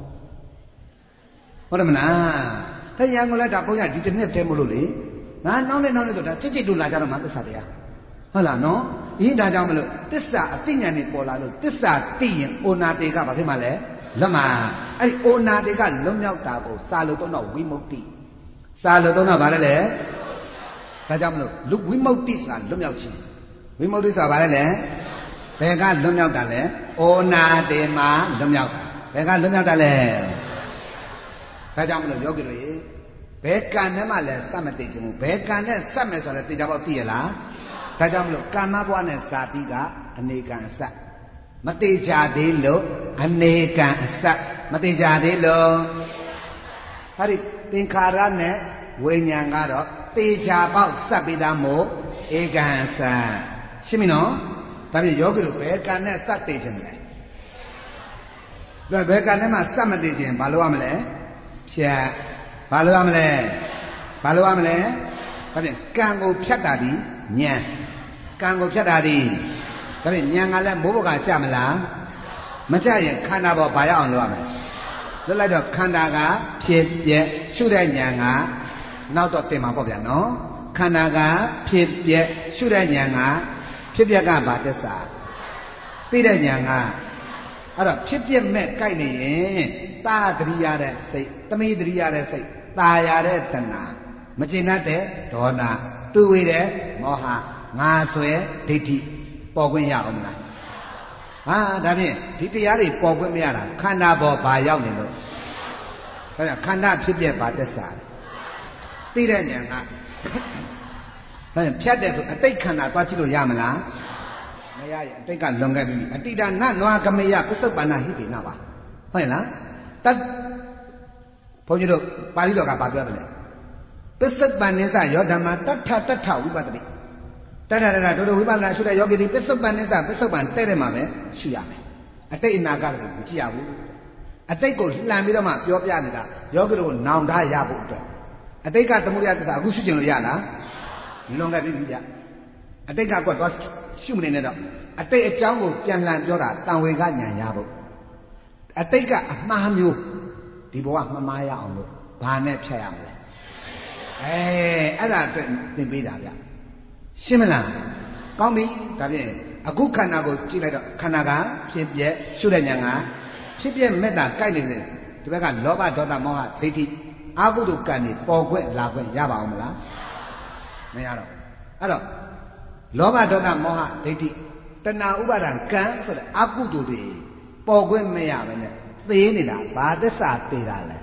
ဟုတ်တယ်မလားဒါရန်ကုန်လည်းဒါဘုန်းကြီးဒီတစ်နှစ်တည်းမလို့လေငါနောက်နဲ့နောက်နဲ့ဆိုဒါကြိတ်ကြိတ်တူလာကြတော့မှသစ္စာတရားဟုတ်လားနော်အင်းဒါကြောင့်မလို့သစ္စာအသိဉာဏ်နဲ့ပေါ်လာလို့သစ္စာသိရင်အိုနာတေကဘာဖြစ်မှလဲလက်မှာအဲ့ဒီအိုနာတေကလွတ်မြောက်တာကိုစာလို့တော့ဝိမု ക്തി စာလို့တော့ဗါလဲလေဒါကြောင့်မလို့လူဝိမု ക്തി ဆိုတာလွတ်မြောက်ခြင်းဝိမု ക്തി ဆိုတာဗါလဲလေဘယ်ကလွတ်မြောက်တာလဲအိုနာတေမှာလွတ်မြောက်တာဘယ်ကလွတ်မြောက်တာလဲဒါကြောင့်မလို့ယောဂီတို့ဘယ်ကံနဲ့မှလည်းစက်မသိချင်ဘူးဘယ်ကံနဲ့စက်မယ်ဆိုတော့သိကြပေါ့သိရလားဒါကြောင့်မလို့ကာမဘဝနဲ့ဇာတိကအနေကံအစမသိကြသေးလို့အနေကံအစမသိကြသေးလို့ဟာဒီသင်္ခါရနဲ့ဝိညာဉ်ကတော့သေချာပေါက်စက်ပြီးသားမို့ဧကံအစရှင်းပြီနော်ဒါဖြင့်ယောဂီတို့ဘယ်ကံနဲ့စက်သိချင်မလဲဘယ်ကံနဲ့မှစက်မသိချင်ဘာလို့ရမလဲဖြတ်ဘာလို့ရမလဲဘာလို့ရမလဲဒါဖြင့်ကံကိုဖြတ်တာဒီဉာဏ်ကံကိုဖြတ်တာဒီဒါဖြင့်ဉာဏ်ကလည်းမိုးဘကကြမလားမကြရင်ခန္ဓာပေါ်ဘာရအောင်လုပ်ရမလဲလွတ်လိုက်တော့ခန္ဓာကဖြစ်ပြက်ရှုတဲ့ဉာဏ်ကနောက်တော့တင်မှာပေါ့ဗျာနော်ခန္ဓာကဖြစ်ပြက်ရှုတဲ့ဉာဏ်ကဖြစ်ပြက်ကဘာသစ္စာသိတဲ့ဉာဏ်ကအဲ့တော့ဖြစ်ပြက်မဲ့ကြိုက်နေရင်သာတရိရတဲ့စိတ်သမီးတရိရတဲ့စိတ်ตาရတဲ့တဏှာမကျေနပ်တဲ့ဒေါသတူဝေတဲ့မောဟငါဆွဲဒိဋ္ဌိပေါ်ခွင့်ရအောင်မလားဟာဒါဖြင့်ဒီတရားတွေပေါ်ခွင့်မရတာခန္ဓာပေါ်ဘာရောက်နေလို့ဒါကြောင့်ခန္ဓာဖြစ်ပြဘာသစ္စာသိတဲ့ဉာဏ်ကဒါဖြတ်တဲ့ဆိုအတိတ်ခန္ဓာသွားကြည့်လို့ရမလားမရရင်အတိတ်ကလွန်ခဲ့ပြီအတိတနနွားကမေယပစ္စုပ္ပန္နဟိတေနပါဟုတ်ရဲ့လားတတ်ဘုန်းကြီးတို့ပါဠိတော်ကဘာပြောတယ်လဲပစ္စုပ္ပန်နိစ္စယောဓမ္မတထတထဝိပဿတိတထတထတို့တို့ဝိပဿနာရှုတဲ့ယောဂီဒီပစ္စုပ္ပန်နိစ္စပစ္စုပ္ပန်တဲ့တဲ့မှာပဲရှုရမယ်အတိတ်အနာဂတ်ကိုမကြည့်ရဘူးအတိတ်ကိုလှန်ပြီးတော့မှပြောပြနေတာယောဂီတို့နောင်တရဖို့အတွက်အတိတ်ကသမုဒယသစ္စာအခုရှုကျင်လို့ရလားလွန်ခဲ့ပြီဗျအတိတ်ကတော့တော့ရှုမနေနဲ့တော့အတိတ်အကြောင်းကိုပြန်လှန်ပြောတာတန်ဝေကဉာဏ်ရဖို့အတိတ်ကအမှားမျိုးဒီဘဝမမားရအောင်လို့ဘာနဲ့ဖြတ်ရမလဲအဲအဲ့ဒါအတွက်သင်ပေးတာဗျရှင်းမလားကောင်းပြီဒါဖြင့်အခုခန္ဓာကိုကြည့်လိုက်တော့ခန္ဓာကဖြစ်ပြက်ရှုတဲ့ဉာဏ်ကဖြစ်ပြက်မေတ္တာကြိုက်နေတယ်ဒီဘက်ကလောဘဒေါသမောဟဒိဋ္ဌိအာဟုတုကံနေပေါ်ခွင့်လာခွင့်ရပါအောင်မလားမရတော့အဲ့တော့လောဘဒေါသမောဟဒိဋ္ဌိတဏှာဥပါဒံကံဆိုတဲ့အာဟုတုတွေပေါ်ခွင့်မရဘဲနဲ့သေနေတာဘာသစ္စာသေတာလဲ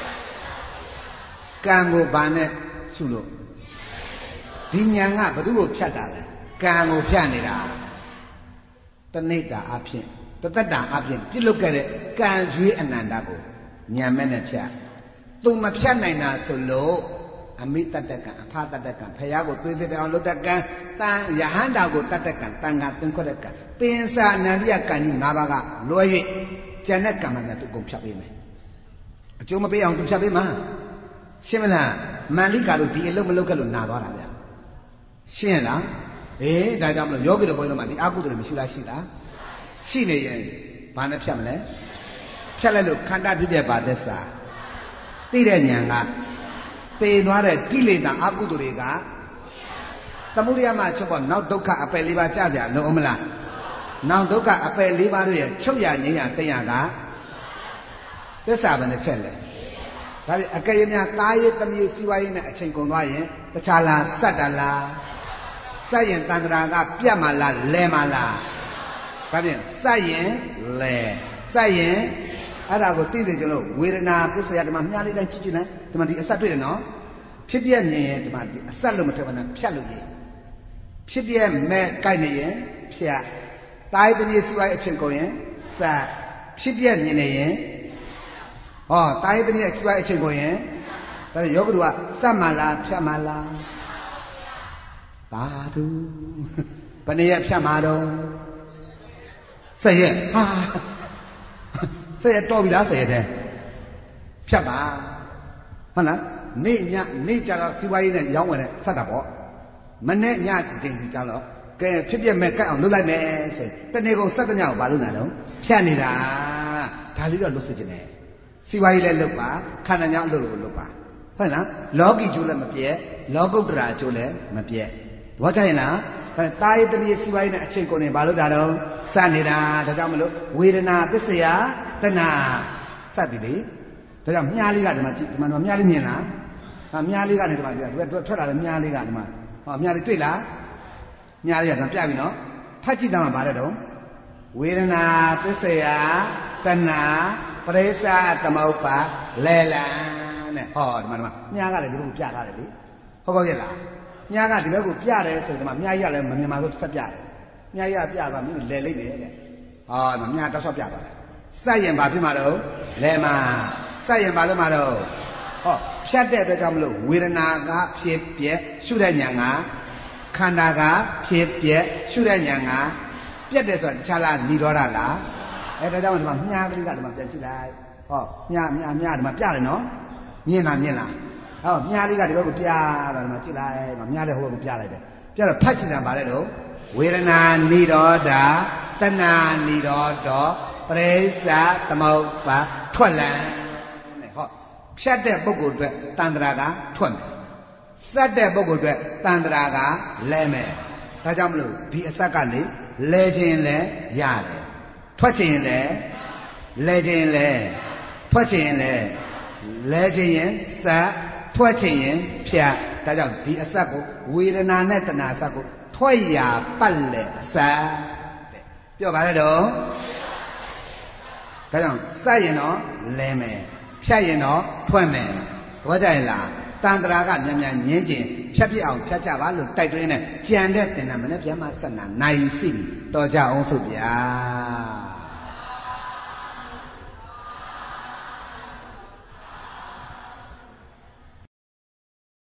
ကံကိုဘာနဲ့ရှုလို့ဒီဉာဏ်ကဘယ်သူ့ကိုဖြတ်တာလဲကံကိုဖြတ်နေတာတဏိတာအဖြစ်တတ္တအဖြစ်ပြုလုပ်ခဲ့တဲ့ကံရွေးအနန္တကိုဉာဏ်မဲ့နဲ့ဖြတ်သူမဖြတ်နိုင်တာဆိုလို့အမိတတ္တကံအဖတတ္တကံဖရာကိုသွေးစစ်အောင်လုပ်တတ်ကံတန်ယဟန္တာကိုတတ္တကံတန်ခါသင်္ခွက်ကံပင်စာနန္ዲယကံကြီး၅ပါးကလွဲ၍ကျန်တဲ့ကံမှလည်းသူကုန်ဖြတ်ပေးမယ်အကျိုးမပေးအောင်သူဖြတ်ပေးမှာရှင်းမလားမန္လိကာတို့ဒီအလုပ်မလုပ်ခဲ့လို့နာသွားတာဗျရှင်းလားအေးဒါကြောင့်မလို့ယောဂီတို့ဘုန်းကြီးတို့မှဒီအာဟုတုတွေမရှိလားရှိလားရှိနေရင်ဘာနဲ့ဖြတ်မလဲဖြတ်လိုက်လို့ခန္ဓာဖြစ်တဲ့ဘာသစ္စာသိတဲ့ဉာဏ်ကသေသွားတဲ့ကိလေသာအာဟုတုတွေကသမုဒယမှာချုပ်ပေါ်နောက်ဒုက္ခအပယ်လေးပါးကြကြလုံးမလားနောက်ဒုက္ခအပယ်လေးပါးတို့ရဲ့ချုပ်ရငြိမ်းရသိရကသစ္စာဘယ်နှချက်လဲဒါဖြင့်အကယ်၍များသားရေးသမီးစီဝါရေးနဲ့အချိန်ကုန်သွားရင်တခြားလားစက်တလားစက်ရင်တန်ត្រာကပြတ်မှလားလဲမှလားဒါဖြင့်စက်ရင်လဲစက်ရင်အဲ့ဒါကိုသိသိကြလို့ဝေဒနာပစ္စယဓမ္မမြားလေးတိုင်းကြည့်ကြည့်လိုက်ဒီမှာဒီအဆက်တွေ့တယ်နော်ဖြစ်ပြမြင်ရင်ဒီမှာဒီအဆက်လို့မထက်ပါနဲ့ဖြတ်လို့ရဖြစ်ပြမဲ့ကြိုက်နေရင်ဖြတ်တာယတနည်းစီဝါရေးအချိန်ကုန်ရင်စက်ဖြစ်ပြမြင်နေရင်ဟောတာယတနည်းစီဝါရေးအချိန်ကုန်ရင်ဒါယောဂတုကစက်မှလားဖြတ်မှလားသာဓုဘယ်နည်းဖြတ်မှာတော့ဆက်ရဲ့ဟာဆက်ရတော့ပြီလားဆက်ရတဲ့ဖြတ်ပါဟုတ်လားနေ့ညနေ့ကြတော့စီဝါရေးနဲ့ရောင်းဝယ်နဲ့ဆက်တာပေါ့မနေ့ညချိန်ကြီးကြတော့ကဲဖြစ်ပြမဲ့ကတ်အောင်လုပ်လိုက်မယ်ဆိုတနေ့ကုန်စက်တညကိုဘာလုပ်နေတော့ဖြတ်နေတာဒါလေးတော့လွတ်စေချင်တယ်စီဝါရေးလည်းလုပ်ပါခန္ဓာညာအလုပ်လို့လုပ်ပါဟုတ်လားလောကီကျိုးလည်းမပြည့်လောကုတ္တရာကျိုးလည်းမပြည့်သဘောကျရင်လားတာယတမီစီဝါရေးနဲ့အချိန်ကုန်နေဘာလုပ်တာတော့စနေတာဒါကြောင့်မလို့ဝေဒနာပစ္စယတဏှာစသည်လေဒါကြောင့်မြားလေးကဒီမှာဒီမှာတော့မြားလေးမြင်လားဟာမြားလေးကနေဒီမှာထွက်လာတယ်မြားလေးကဒီမှာဟောမြားလေးတွေ့လားမြားလေးကဒါပြပြီနော်ဖတ်ကြည့်တာမှဗါတဲ့တော့ဝေဒနာပစ္စယတဏှာပရိစ္ဆာသမုပ္ပါလဲလံတဲ့ဟောဒီမှာဒီမှာမြားကလည်းဒီဘက်ကိုပြထားတယ်လေဟုတ်ကောရဲ့လားမြားကဒီဘက်ကိုပြတယ်ဆိုဒီမှာမြားကြီးကလည်းမမြင်ပါဘူးဆက်ပြတယ်မြားကြီးကပြသွားမင်းလဲလိုက်တယ်တဲ့ဟောဒီမှာမြားတောက်ဆော့ပြသွားတယ်စိုက်ရင်ဘာဖြစ်မှာတော့လဲမှာစိုက်ရင်ဘာလို့မှာတော့ဟောဖြတ်တဲ့အတွက်ကြောင့်မလို့ဝေဒနာကဖြစ်ပြက်ရှုတဲ့ဉာဏ်ကခန္ဓာကဖြစ်ပြက်ရှုတဲ့ဉာဏ်ကပြက်တယ်ဆိုတာတခြားလားဏိရောဓလားအဲဒါကြောင့်ဒီမှာမြားကလေးကဒီမှာပြန်ကြည့်လိုက်ဟောမြားမြားမြားဒီမှာပြတယ်နော်မြင်လားမြင်လားဟောမြားလေးကဒီဘက်ကိုပြတော့ဒီမှာကြည့်လိုက်မှာမြားတဲ့ဟိုဘက်ကိုပြလိုက်တယ်ပြတော့ဖတ်ကြည့်တာဗါလဲတော့ဝေဒနာဏိရောဓတဏှာဏိရောဓပရိစ္ဆာသမုပ္ပါထွက်လန်းတဲ့ဟောဖြတ်တဲ့ပုဂ္ဂိုလ်အတွက်တန်ត្រာကထွက်မယ်စက်တဲ့ပုဂ္ဂိုလ်အတွက်တန်ត្រာကလဲမယ်ဒါကြောင့်မလို့ဒီအစက်ကနေလဲခြင်းလဲရတယ်ထွက်ခြင်းလဲလဲခြင်းလဲထွက်ခြင်းလဲလဲခြင်းရင်စက်ထွက်ခြင်းရင်ဖြတ်ဒါကြောင့်ဒီအစက်ကိုဝေဒနာနဲ့တဏှာစက်ကိုထွက်ရပတ်လဲအစက်တဲ့ပြောပါလေတော့ဒါကြောင့်စက်ရင်တော့လဲမယ်ဖြတ်ရင်တော့ထွက်မယ်ဘောကြရင်လားတန်ត្រာကမြန်မြန်ငင်းကျင်ဖြတ်ပြအောင်ဖြတ်ကြပါလို့တိုက်တွင်းနဲ့ကြံတဲ့တင်တာမနဲ့ပြန်မဆက်နာနိုင်စီတော်ကြအောင်ဆိုဗျာ